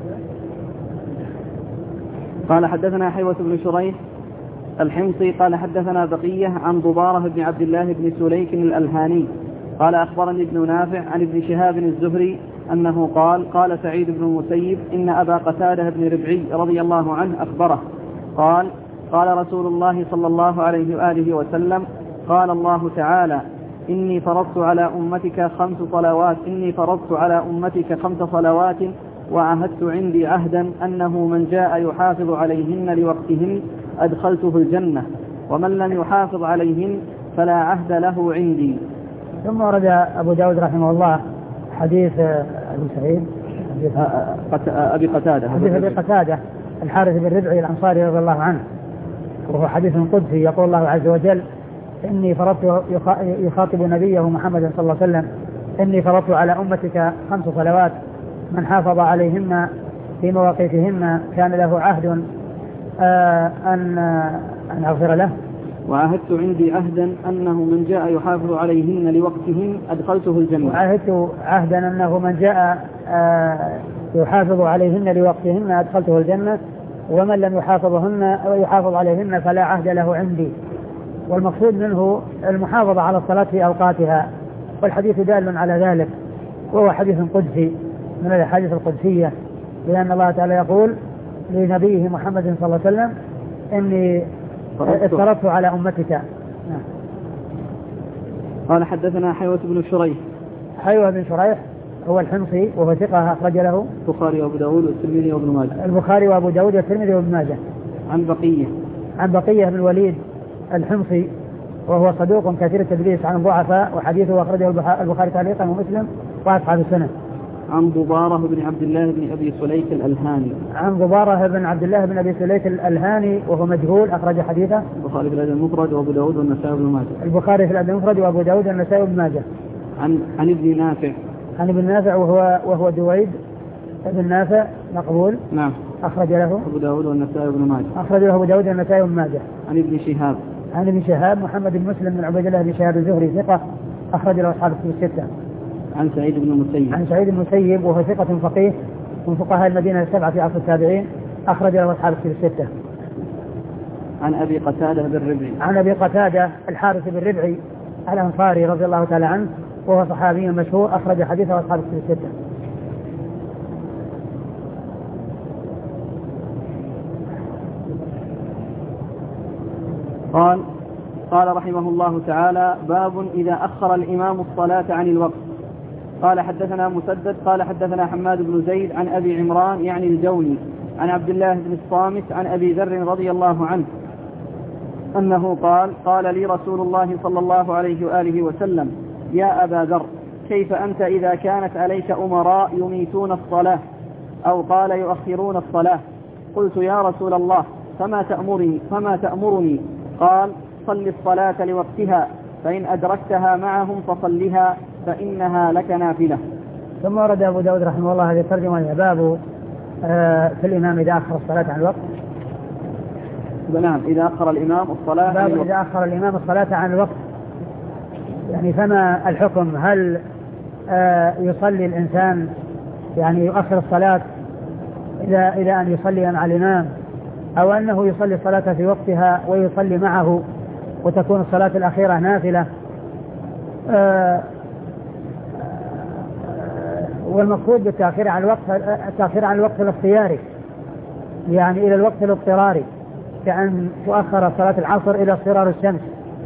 قال حدثنا حيوة بن شريح الحمصي قال حدثنا بقية عن ضبارة بن عبد الله بن سليك الألهاني قال أخبرني ابن نافع عن ابن شهاب الزهري أنه قال سعيد بن المسيب إن أبا قتادة بن ربعي رضي الله عنه أخبره قال رسول الله صلى الله عليه وآله وسلم قال الله تعالى إني فرضت على أمتك 5 صلوات وعهدت عندي عهدا أنه من جاء يحافظ عليهن لوقتهن أدخلته الجنة ومن لم يحافظ عليهن فلا عهد له عندي. ثم ورد أبو داود رحمه الله حديث أبي سعيد أبي قتادة الحارث بن ربعي الأنصاري رضي الله عنه، وهو حديث قدسي يقول الله عز وجل إني فرضت، يخاطب نبيه محمد صلى الله عليه وسلم، إني فرضت على أمتك 5 صلوات من حافظ عليهن في مواقيتهن كان له عهد أن أغفر له. وعهدت عندي عهدا أنه من جاء يحافظ عليهن لوقتهن أدخلته الجنة. وعهدت عهدا أنه من جاء يحافظ عليهن لوقتهن أدخلته الجنة ومن لم يحافظ عليهن فلا عهد له عندي. والمقصود منه المحافظة على الصلاة في أوقاتها، والحديث دال على ذلك، وهو حديث قدسي من الأحاديث القدسية، لأن الله تعالى يقول لنبيه محمد صلى الله عليه وسلم إني افترضت على أمتك. قال حدثنا حيوة بن شريح. حيوة بن شريح هو الحمصي وهو ثقة أخرج له البخاري وأبو داود والترمذي وابن ماجه. البخاري وأبو داود والترمذي وابن ماجه. عن بقية بن الوليد الحمصي وهو صدوق كثير التدليس عن الضعفاء، وحديثه أخرجه البخاري تعليقا ومسلم وأصحاب السنة. عن ضبارة بن عبد الله بن أبي سليك الألهاني. عن ضبارة بن عبد الله بن أبي سليك الألهاني وهو مجهول أخرج حديثه البخاري في الأدب المفرد وأبو داود والنسائي وابن ماجه. البخاري في الأدب المفرد وأبو داود والنسائي وابن ماجه. عن ابن نافع. عن ابن نافع وهو دويد ابن نافع مقبول. نعم. أخرج له أبو داود والنسائي وابن ماجه. أخرج له أبو داود والنسائي وابن ماجه. عن ابن شهاب. عن ابن شهاب محمد بن مسلم بن عبيد الله بن شهاب الزهري ثقة أخرج له أصحاب الكتب 6. عن سعيد بن المسيب. عن سعيد بن المسيب وهو ثقة فقيه من فقهاء المدينة 7 في عصر التابعين أخرج له أصحاب الكتب 6. عن أبي قتادة بن ربعي. عن أبي قتادة الحارث بن ربعي الأنصاري رضي الله تعالى عنه وهو صحابي مشهور أخرج حديثه أصحاب الكتب 6. قال رحمه الله تعالى باب إذا أخر الإمام الصلاة عن الوقت. قال حدثنا مسدد قال حدثنا حماد بن زيد عن أبي عمران يعني الجوني عن عبد الله بن الصامت عن أبي ذر رضي الله عنه أنه قال لي رسول الله صلى الله عليه وآله وسلم يا أبا ذر كيف أنت إذا كانت عليك أمراء يميتون الصلاة أو قال يؤخرون الصلاة؟ قلت يا رسول الله فما تأمرني؟ قال صل الصلاة لوقتها فإن أدركتها معهم فصلها فإنها لك نافلة. ثم ورد أبو داود رحمه الله هذه الترجمة باب في الإمام إذا أخر الصلاة عن الوقت. نعم إذا أخر الإمام الصلاة باب إذا أخر الإمام الصلاة عن الوقت، يعني فما الحكم؟ هل يصلي الإنسان يعني يؤخر الصلاة إلى أن يصلي مع الإمام، أو أنه يصلي الصلاة في وقتها ويصلي معه وتكون الصلاة الأخيرة نافلة. والمقصود بالتأخير عن الوقت التأخير عن الوقت الاختياري، يعني إلى الوقت الاضطراري، كأن تؤخر صلاة العصر إلى اصفرار الشمس،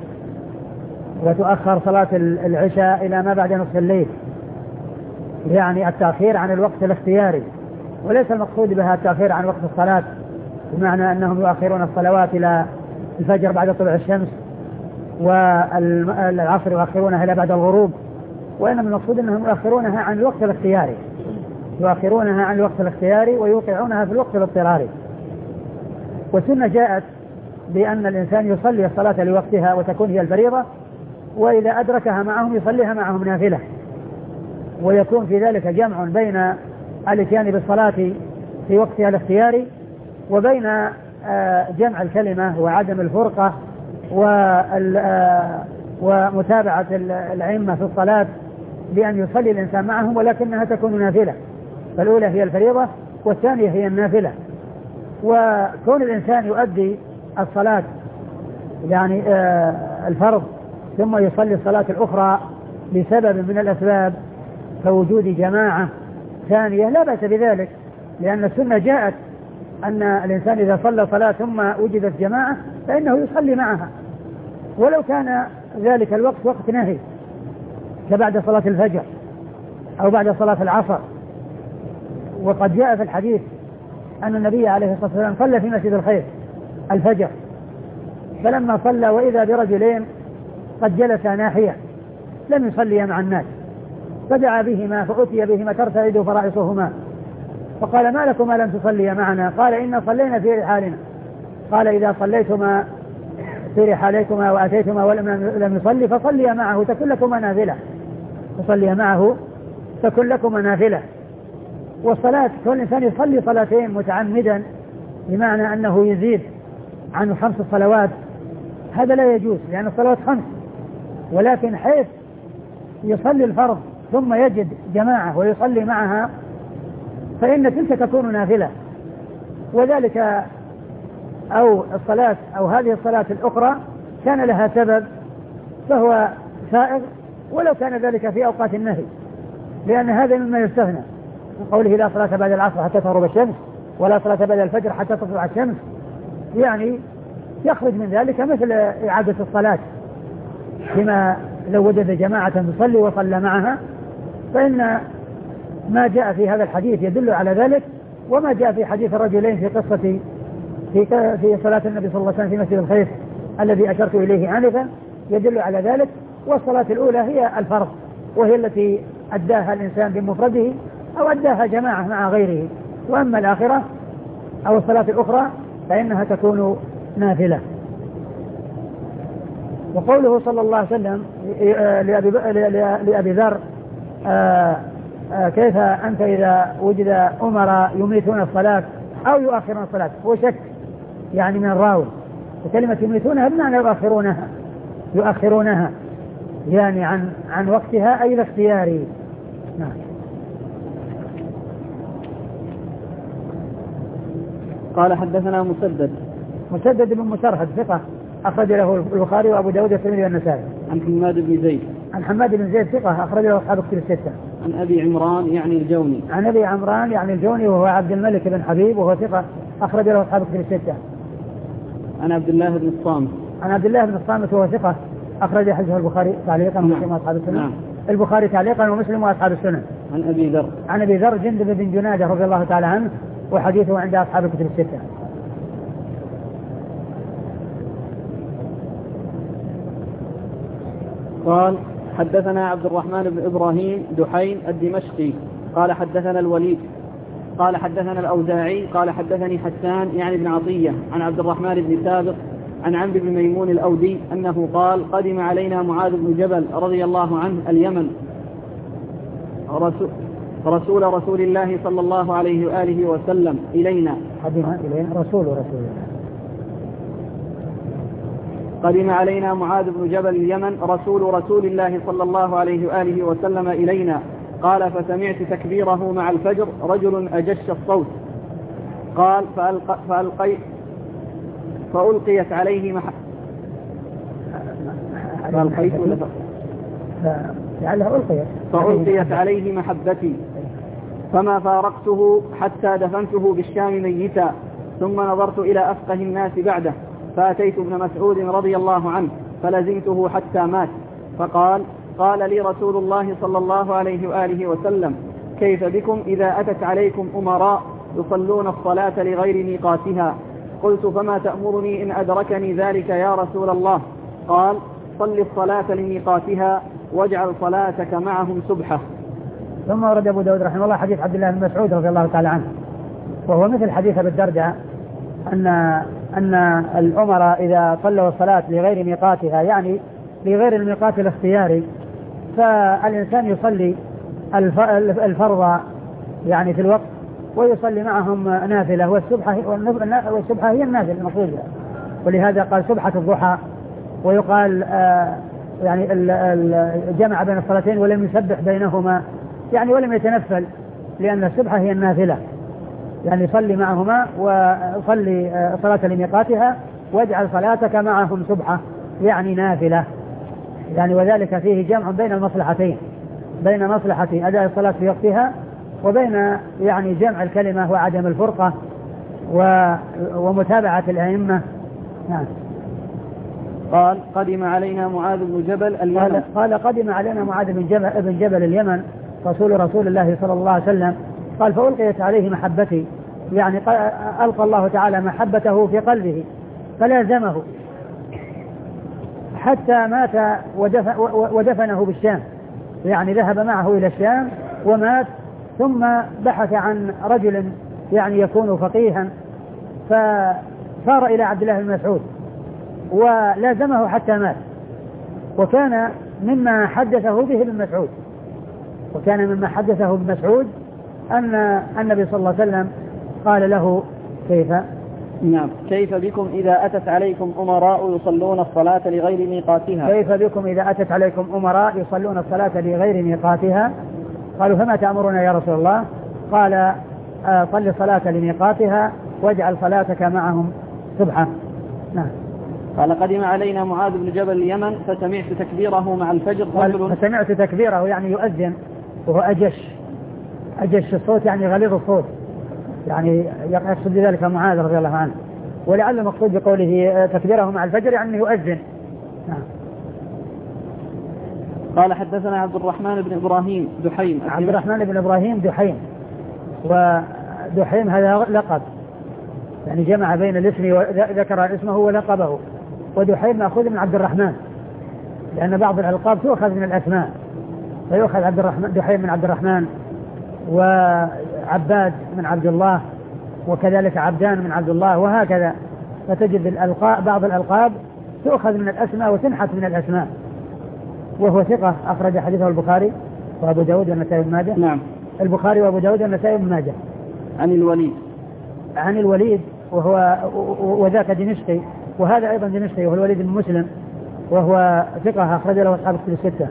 وتؤخر صلاة العشاء إلى ما بعد نصف الليل، يعني التأخير عن الوقت الاختياري. وليس المقصود بها التأخير عن وقت الصلاة بمعنى أنهم يؤخرون الصلوات إلى الفجر بعد طلوع الشمس والعصر يؤخرونها إلى بعد الغروب، وإنما المقصود أنهم يؤخرونها عن الوقت الاختياري، يؤخرونها عن الوقت الاختياري ويوقعونها في الوقت الاضطراري. والسنة جاءت بأن الإنسان يصلي الصلاة لوقتها وتكون هي الفريضة، وإذا أدركها معهم يصليها معهم نافلة، ويكون في ذلك جمع بين الاتيان بالصلاة في وقتها الاختياري وبين جمع الكلمة وعدم الفرقة ومتابعة الأئمة في الصلاة بأن يصلي الإنسان معهم ولكنها تكون نافلة، فالأولى هي الفريضة والثانية هي النافلة. وكون الإنسان يؤدي الصلاة يعني الفرض ثم يصلي الصلاة الأخرى لسبب من الأسباب كوجود جماعة ثانية لا بأس بذلك، لأن السنة جاءت أن الإنسان إذا صلى صلاة ثم وجدت جماعة فإنه يصلي معها ولو كان ذلك الوقت وقت نهي كبعد صلاة الفجر أو بعد صلاة العصر. وقد جاء في الحديث أن النبي عليه الصلاة والسلام صلى في مسجد الخير الفجر، فلما صلى وإذا برجلين قد جلسا ناحية لم يصليا مع الناس، فدعا بهما فأتي بهما ترتعد فرائصهما، فقال ما لكما لم تصليا معنا؟ قال إنا صلينا في رحالنا. قال إذا صليتما في رحاليكما وأتيتما ولم يصلي فصليا معه تكن لكما نافلة، فصليا معه تكن لكما نافلة. والصلاة كل إنسان يصلي صلاتين متعمدا بمعنى أنه يزيد عن 5 صلوات هذا لا يجوز، لأن الصلوات 5، ولكن حيث يصلي الفرض ثم يجد جماعة ويصلي معها فإن تلك تكون نافلة، وذلك أو الصلاة أو هذه الصلاة الأخرى كان لها سبب فهو سائغ ولو كان ذلك في أوقات النهي، لأن هذا مما يستثنى من قوله لا صلاة بعد العصر حتى تغرب الشمس ولا صلاة بعد الفجر حتى تطلع الشمس، يعني يخرج من ذلك مثل إعادة الصلاة بما لو وجد جماعة تصلي وصلى معها، فإن ما جاء في هذا الحديث يدل على ذلك، وما جاء في حديث الرجلين في قصة في صلاة النبي صلى الله عليه وسلم في مسجد الخير الذي أشرت إليه آنفا يدل على ذلك. والصلاة الأولى هي الفرض وهي التي أداها الإنسان بمفرده أو أداها جماعة مع غيره، وأما الآخرة أو الصلاة الأخرى فإنها تكون نافلة. وقوله صلى الله عليه وسلم لأبي ذر كيف أنت إذا وجد أمراء يميتون الصلاة أو يؤخرون الصلاة، هو شك يعني من الراوي، وكلمة يميتونها بمعنى يؤخرونها يعني عن وقتها أي الاختياري. نعم. قال حدثنا مسدد بن مسرهد ثقة أخرج له البخاري وأبو داود والترمذي والنسائي. عن حماد بن زيد. عن حماد بن زيد ثقة أخرج له أصحاب الكتب الستة. عن أبي عمران يعني الجوني. عن أبي عمران يعني الجوني وهو عبد الملك بن حبيب وهو ثقة أخرج له أصحاب الكتب الستة. عن عبد الله بن الصامت. عن عبد الله بن الصامت وهو ثقة أخرج حديثه البخاري تعليقا ومسلم وأصحاب السنن. نعم. البخاري تعليقا ومسلم وأصحاب السنن. عن أبي ذر. عن أبي ذر جندب بن جنادة رضي الله تعالى عنه وحديثه عند أصحاب الكتب الستة. قال حدثنا عبد الرحمن بن إبراهيم دحين الدمشقي قال حدثنا الوليد قال حدثنا الأوزاعي قال حدثني حسان يعني بن عطية عن عبد الرحمن بن سابق عن عمرو بن ميمون الأودي أنه قال قدم علينا معاذ بن جبل رضي الله عنه اليمن رسول الله صلى الله عليه وآله وسلم إلينا. قدم علينا معاذ بن جبل اليمن رسول الله صلى الله عليه وآله وسلم إلينا. قال فسمعت تكبيره مع الفجر رجل أجش الصوت. قال فألقيت عليه فألقيت عليه محبتي فما فارقته حتى دفنته بالشام ميتا، ثم نظرت إلى أفقه الناس بعده فأتيت ابن مسعود رضي الله عنه فلزمته حتى مات، فقال: قال لي رسول الله صلى الله عليه وآله وسلم: كيف بكم إذا أتت عليكم أمراء يصلون الصلاة لغير ميقاتها؟ قلت: فما تأمرني إن أدركني ذلك يا رسول الله؟ قال: صل الصلاة لميقاتها واجعل صلاتك معهم سبحة. ثم ورد أبو داود رحمه الله حديث عبد الله بن مسعود رضي الله تعالى عنه، وهو مثل حديث أبي الدرداء أن الأمراء إذا صلوا الصلاة لغير ميقاتها، يعني لغير الميقات الاختياري، فالإنسان يصلي الفرض يعني في الوقت ويصلي معهم نافلة، والسبحة هي النافلة المقصودة، ولهذا قال سبحة الضحى. ويقال يعني جمع بين الصلاتين ولم يسبح بينهما، يعني ولم يتنفل، لأن السبحة هي النافلة، يعني صلي معهما وصلي صلاة لميقاتها واجعل صلاتك معهم سبحة، يعني نافلة، يعني وذلك فيه جمع بين المصلحتين، بين مصلحة أداء الصلاة في وقتها وبين يعني جمع الكلمة وعدم الفرقة ومتابعة الأئمة. نعم. قال: قدم علينا معاذ بن جبل اليمن. قال قدم علينا معاذ بن جبل اليمن رسول الله صلى الله عليه وسلم. قال: فألقيت عليه محبتي، يعني ألقى الله تعالى محبته في قلبه فلازمه حتى مات ودفنه بالشام، يعني ذهب معه إلى الشام ومات، ثم بحث عن رجل يعني يكون فقيها فصار إلى عبد الله بن مسعود ولازمه حتى مات. وكان مما حدثه به ابن مسعود، وكان مما حدثه ابن مسعود أن النبي صلى الله عليه وسلم قال له: كيف بكم إذا أتت عليكم أمراء يصلون الصلاة لغير ميقاتها؟ كيف بكم إذا أتت عليكم أمراء يصلون الصلاة لغير ميقاتها؟ قالوا: فما تأمرنا يا رسول الله؟ قال: صل الصلاة لميقاتها واجعل صلاتك معهم سبحة. نعم. قال: قدم علينا معاذ بن جبل اليمن فسمعت تكبيره مع الفجر. فسمعت تكبيره يعني يؤذن، وهو أجش الصوت، يعني غليظ الصوت، يعني يقصد ذلك معاذ رضي الله عنه، ولعل المقصود بقوله تكبيره مع الفجر يعني يؤذن. نعم. قال: حدثنا عبد الرحمن بن إبراهيم دحيم. عبد الرحمن بن إبراهيم دحيم، ودحيم هذا لقب، يعني جمع بين الاسم وذكر اسمه ولقبه، ودحيم مأخوذ من عبد الرحمن، لأن بعض الألقاب تؤخذ من الأسماء، فيؤخذ عبد الرحمن دحيم من عبد الرحمن، وعباد من عبد الله، وكذلك عبدان من عبد الله، وهكذا. فتجد الألقاب بعض الألقاب تؤخذ من الأسماء وتنحت من الأسماء. وهو ثقة أخرج حديثه البخاري وأبو داود والنسائي بن ماجه. نعم. البخاري وأبو داود والنسائي بن ماجه. عن الوليد وذاك دمشقي، وهذا أيضا دمشقي، وهو الوليد بن مسلم، وهو ثقة أخرج له أصحاب الكتب الستة.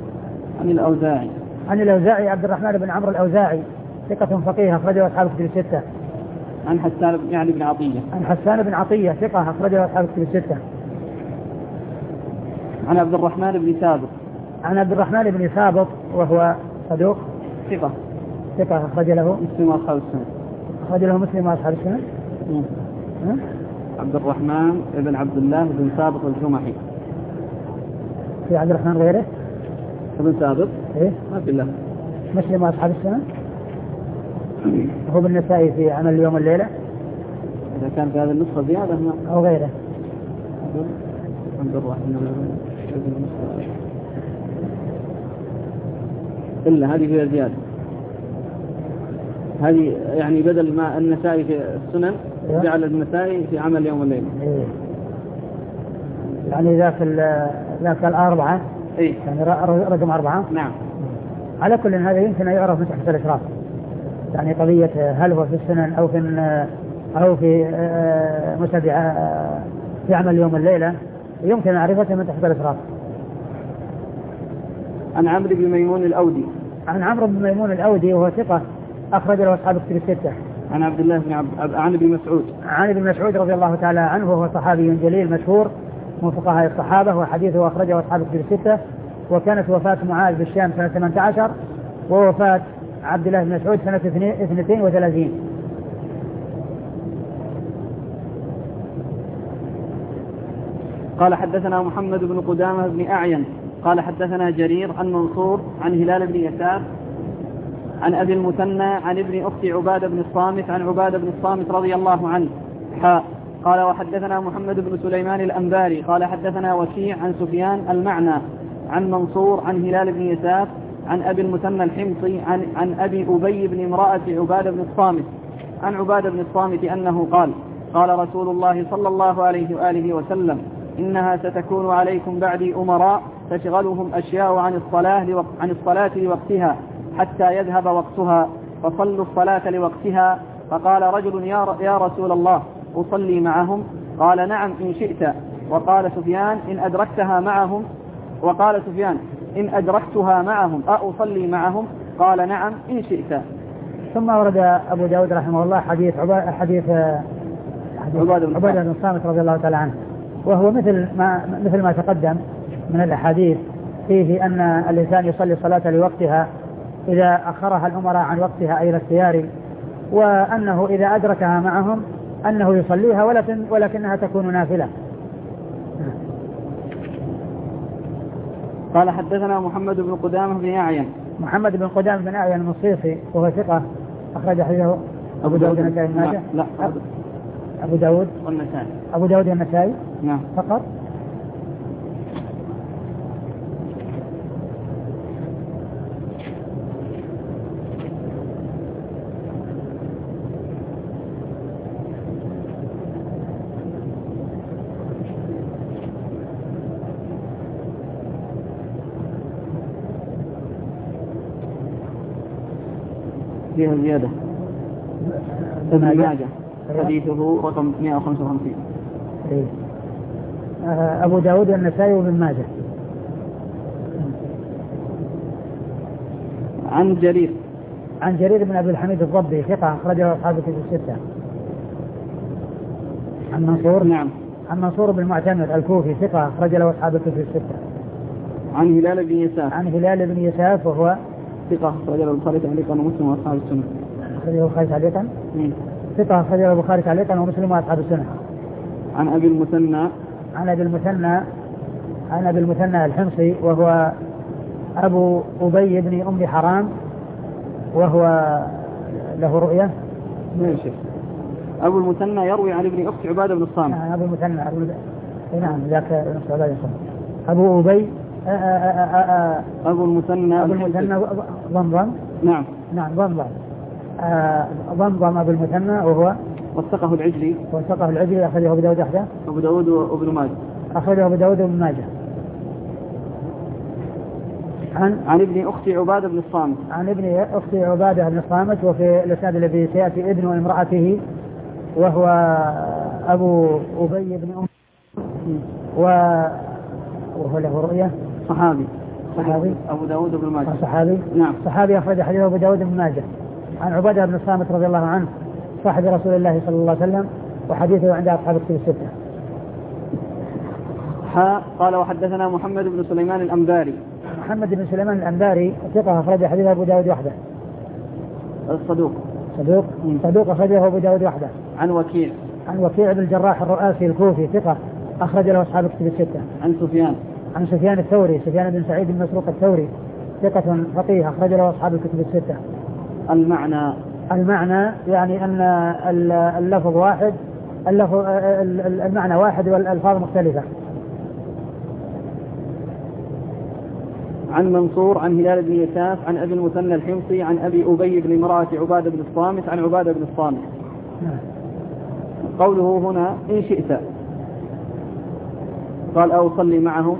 عن الأوزاعي عبد الرحمن بن عمرو الأوزاعي، ثقة فقيه أخرج له أصحاب الكتب الستة. عن حسان بن عطية ثقة أخرج له أصحاب الكتب الستة. عن عبد الرحمن بن ثابت وهو صدوق، ثقة أخرج له مسلم وأصحاب السنن. عبد الرحمن بن عبد الله بن ثابت الجمحي. في عبد الرحمن غيره ابن ثابت؟ إيه؟ ما في الله. مسلم وأصحاب السنن. هو بالنسائي في عمل اليوم والليلة. إذا كان في هذه النسخة زيادة أو غيره. عبد الرحمن إلا هذه فيها زيادة، هذه يعني بدل ما النسائي في السنن جعل النسائي في عمل اليوم والليلة. إيه. يعني ذاك الأربعة. إيه. يعني رقم 4. نعم. على كل هذا يمكن أن يعرف من تحت الإشراف، يعني قضية هل هو في السنن أو في متابعة في عمل اليوم والليلة، يمكن معرفته من تحت الإشراف. عن عمرو بن ميمون الأودي. وهو ثقة أخرج له أصحاب الكتب الستة. عن عبد الله عن ابن مسعود. عن ابن مسعود رضي الله تعالى عنه، وهو صحابي جليل مشهور من فقهاء الصحابة، وحديثه أخرجه أصحاب الكتب الستة. وكانت وفاة معاذ بالشام سنة 18، ووفاة عبد الله بن مسعود سنة 32. قال حدثنا محمد بن قدامة بن أعين قال حدثنا جرير عن منصور عن هلال بن يسار عن أبي المثنى عن ابن أخت عبادة بن الصامت عن عبادة بن الصامت رضي الله عنه قال وحدثنا محمد بن سليمان الأنباري قال حدثنا وكيع عن سفيان المعنى عن منصور عن هلال بن يسار عن أبي المثنى الحمصي عن أبي أبي بن امرأة عبادة بن الصامت عن عبادة بن الصامت أنه قال رسول الله صلى الله عليه وآله وسلم إنها ستكون عليكم بعدي أمراء تشغلهم أشياء عن الصلاة لوقتها حتى يذهب وقتها فصلوا الصلاة لوقتها. فقال رجل يا رسول الله أصلي معهم؟ قال نعم إن شئت. وقال سفيان إن أدركتها معهم أصلي معهم؟ قال نعم إن شئت. ثم ورد أبو داود رحمه الله حديث عبادة بن الصامت رضي الله تعالى عنه، وهو مثل ما تقدم من الأحاديث فيه أن الإنسان يصلي الصلاة لوقتها إذا أخرها الأمراء عن وقتها أي الاختيار، وأنه إذا أدركها معهم أنه يصليها ولكنها تكون نافلة. قال حدثنا محمد بن قدامة بن أعين. محمد بن قدامة بن أعين المصيصي وهو ثقة أخرج حديثه أبو داود والنسائي بن ماجه. لا أبو داود والنسائي. أبو داود والنسائي نعم فقط. فيها زيادة. ابن ماجه حديثه رقم 155. أبو داود والنسائي وابن ماجه. عن جرير بن أبي الحميد الضبي ثقة أخرجه أصحاب الكتب الستة. عن منصور. نعم. عن منصور بن المعتمر الكوفي ثقة أخرج له أصحاب الكتب الستة. عن هلال بن يساف وهو ثقة أخرجه البخاري تعليقا ومسلم وأصحاب السنة. أخرجه البخاري تعليقا. ثقة أخرجه البخاري تعليقا ومسلم وأصحاب السنة. عن أبي المثنى الحمصي وهو أبو أبي بن أم حرام، وهو له رؤية. ماشي. أبو المثنى يروي عن ابن أخت عبادة بن الصامت. أبو المثنى نعم ذاك نفس عبادة بن أبو أبي أبو المثنى ضمضم. نعم ضمضم أبو المثنى وهو وثقه العجلي أخرجه أبو داود وحده. أبو داود وابن ماجه. أخرجه أبو داود وابن ماجه. عن ابن أخت عبادة بن الصامت. عن ابن أخت عبادة بن الصامت، وفي الإسناد الذي سيأتي ابن امرأته وهو أبو أبي بن أم، وهو له رؤية. صحابي أبو داود بن ماجه. صحابي. نعم. صحابي أخرج حديث أبو داود بن ماجه. عن عبادة بن الصامت رضي الله عنه صاحب رسول الله صلى الله عليه وسلم، وحديثه عند أصحاب الكتب الستة. قال وحدثنا محمد بن سليمان الأنباري. محمد بن سليمان الأنباري ثقة أخرج حديث أبو داود وحده. صدوق أخرجه أبو داود وحده. عن وكيع بن الجراح الرؤاسي الكوفي ثقة أخرج له أصحاب الكتب الستة. عن سفيان الثوري سفيان بن سعيد بن مسروق الثوري ثقة فقيه أخرج له أصحاب الكتب الستة. المعنى يعني أن اللفظ واحد، المعنى واحد والألفاظ مختلفة. عن منصور عن هلال بن يساف عن أبي المثنى الحمصي عن أبي أبي بن امرأة عبادة بن الصامت عن عبادة بن الصامت. قوله هنا إن شئت، قال أو صلي معهم،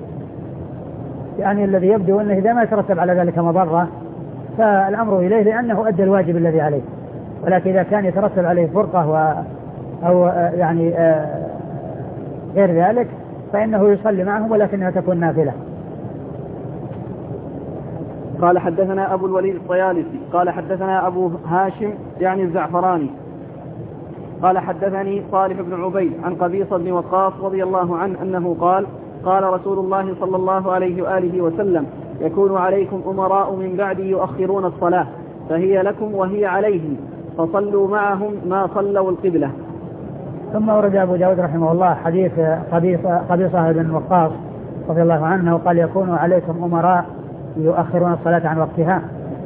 يعني الذي يبدو أنه إذا ما يترتب على ذلك مضرة فالأمر إليه لأنه أدى الواجب الذي عليه، ولكن إذا كان يترتب عليه فرقة أو يعني غير ذلك فإنه يصلي معهم ولكنها تكون نافلة. قال حدثنا أبو الوليد الطيالسي قال حدثنا أبو هاشم يعني الزعفراني قال حدثني صالح بن عبيد عن قبيصة بن وقاص رضي الله عنه أنه قال قال رسول الله صلى الله عليه وآله وسلم يكون عليكم أمراء من بعدي يؤخرون الصلاة فهي لكم وهي عليهم فصلوا معهم ما صلوا القبلة. ثم ورد أبو داود رحمه الله حديث قبيصة بن وقاص رضي الله عنه قال يكون عليكم أمراء يؤخرون الصلاة عن وقتها.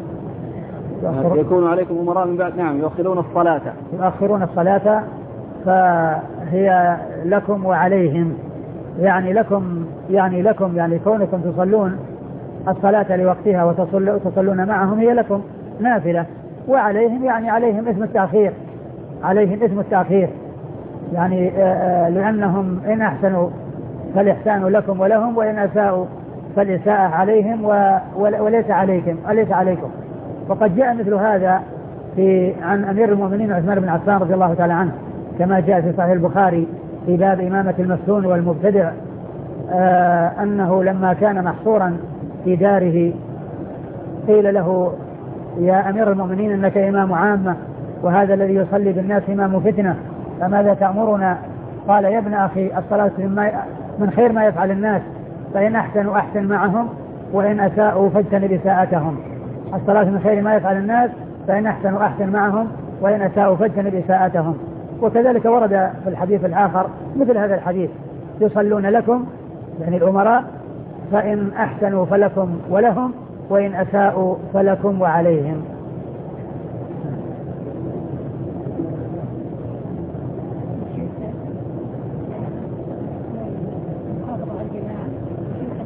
يكون عليكم أمراء من بعد نعم يؤخرون الصلاة فهي لكم وعليهم يعني لكم كونكم تصلون الصلاة لوقتها وتصلون معهم هي لكم نافلة، وعليهم يعني عليهم اسم التأخير يعني لأنهم إن أحسنوا فالإحسان لكم ولهم وإن أساءوا فالإساءة عليهم وليس عليكم. وقد جاء مثل هذا عن أمير المؤمنين عثمان بن عفان رضي الله تعالى عنه كما جاء في صحيح البخاري في باب إمامة المفتون والمبتدع أنه لما كان محصورا في داره قيل له يا أمير المؤمنين إنك إمام عامة وهذا الذي يصلي بالناس إمام فتنة فماذا تأمرنا؟ قال يا ابن أخي الصلاة من خير ما يفعل الناس فإن أحسنوا أحسن معهم وإن أساءوا فاجتنب إساءتهم. الصلاة من خير ما يفعل الناس فإن أحسنوا أحسن معهم وإن أساءوا فاجتنب إساءتهم. وكذلك ورد في الحديث الآخر مثل هذا الحديث يصلون لكم يعني الأمراء فإن أحسنوا فلكم ولهم وإن أساءوا فلكم وعليهم.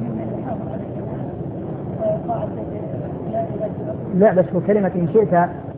لا بس كلمة إن شئت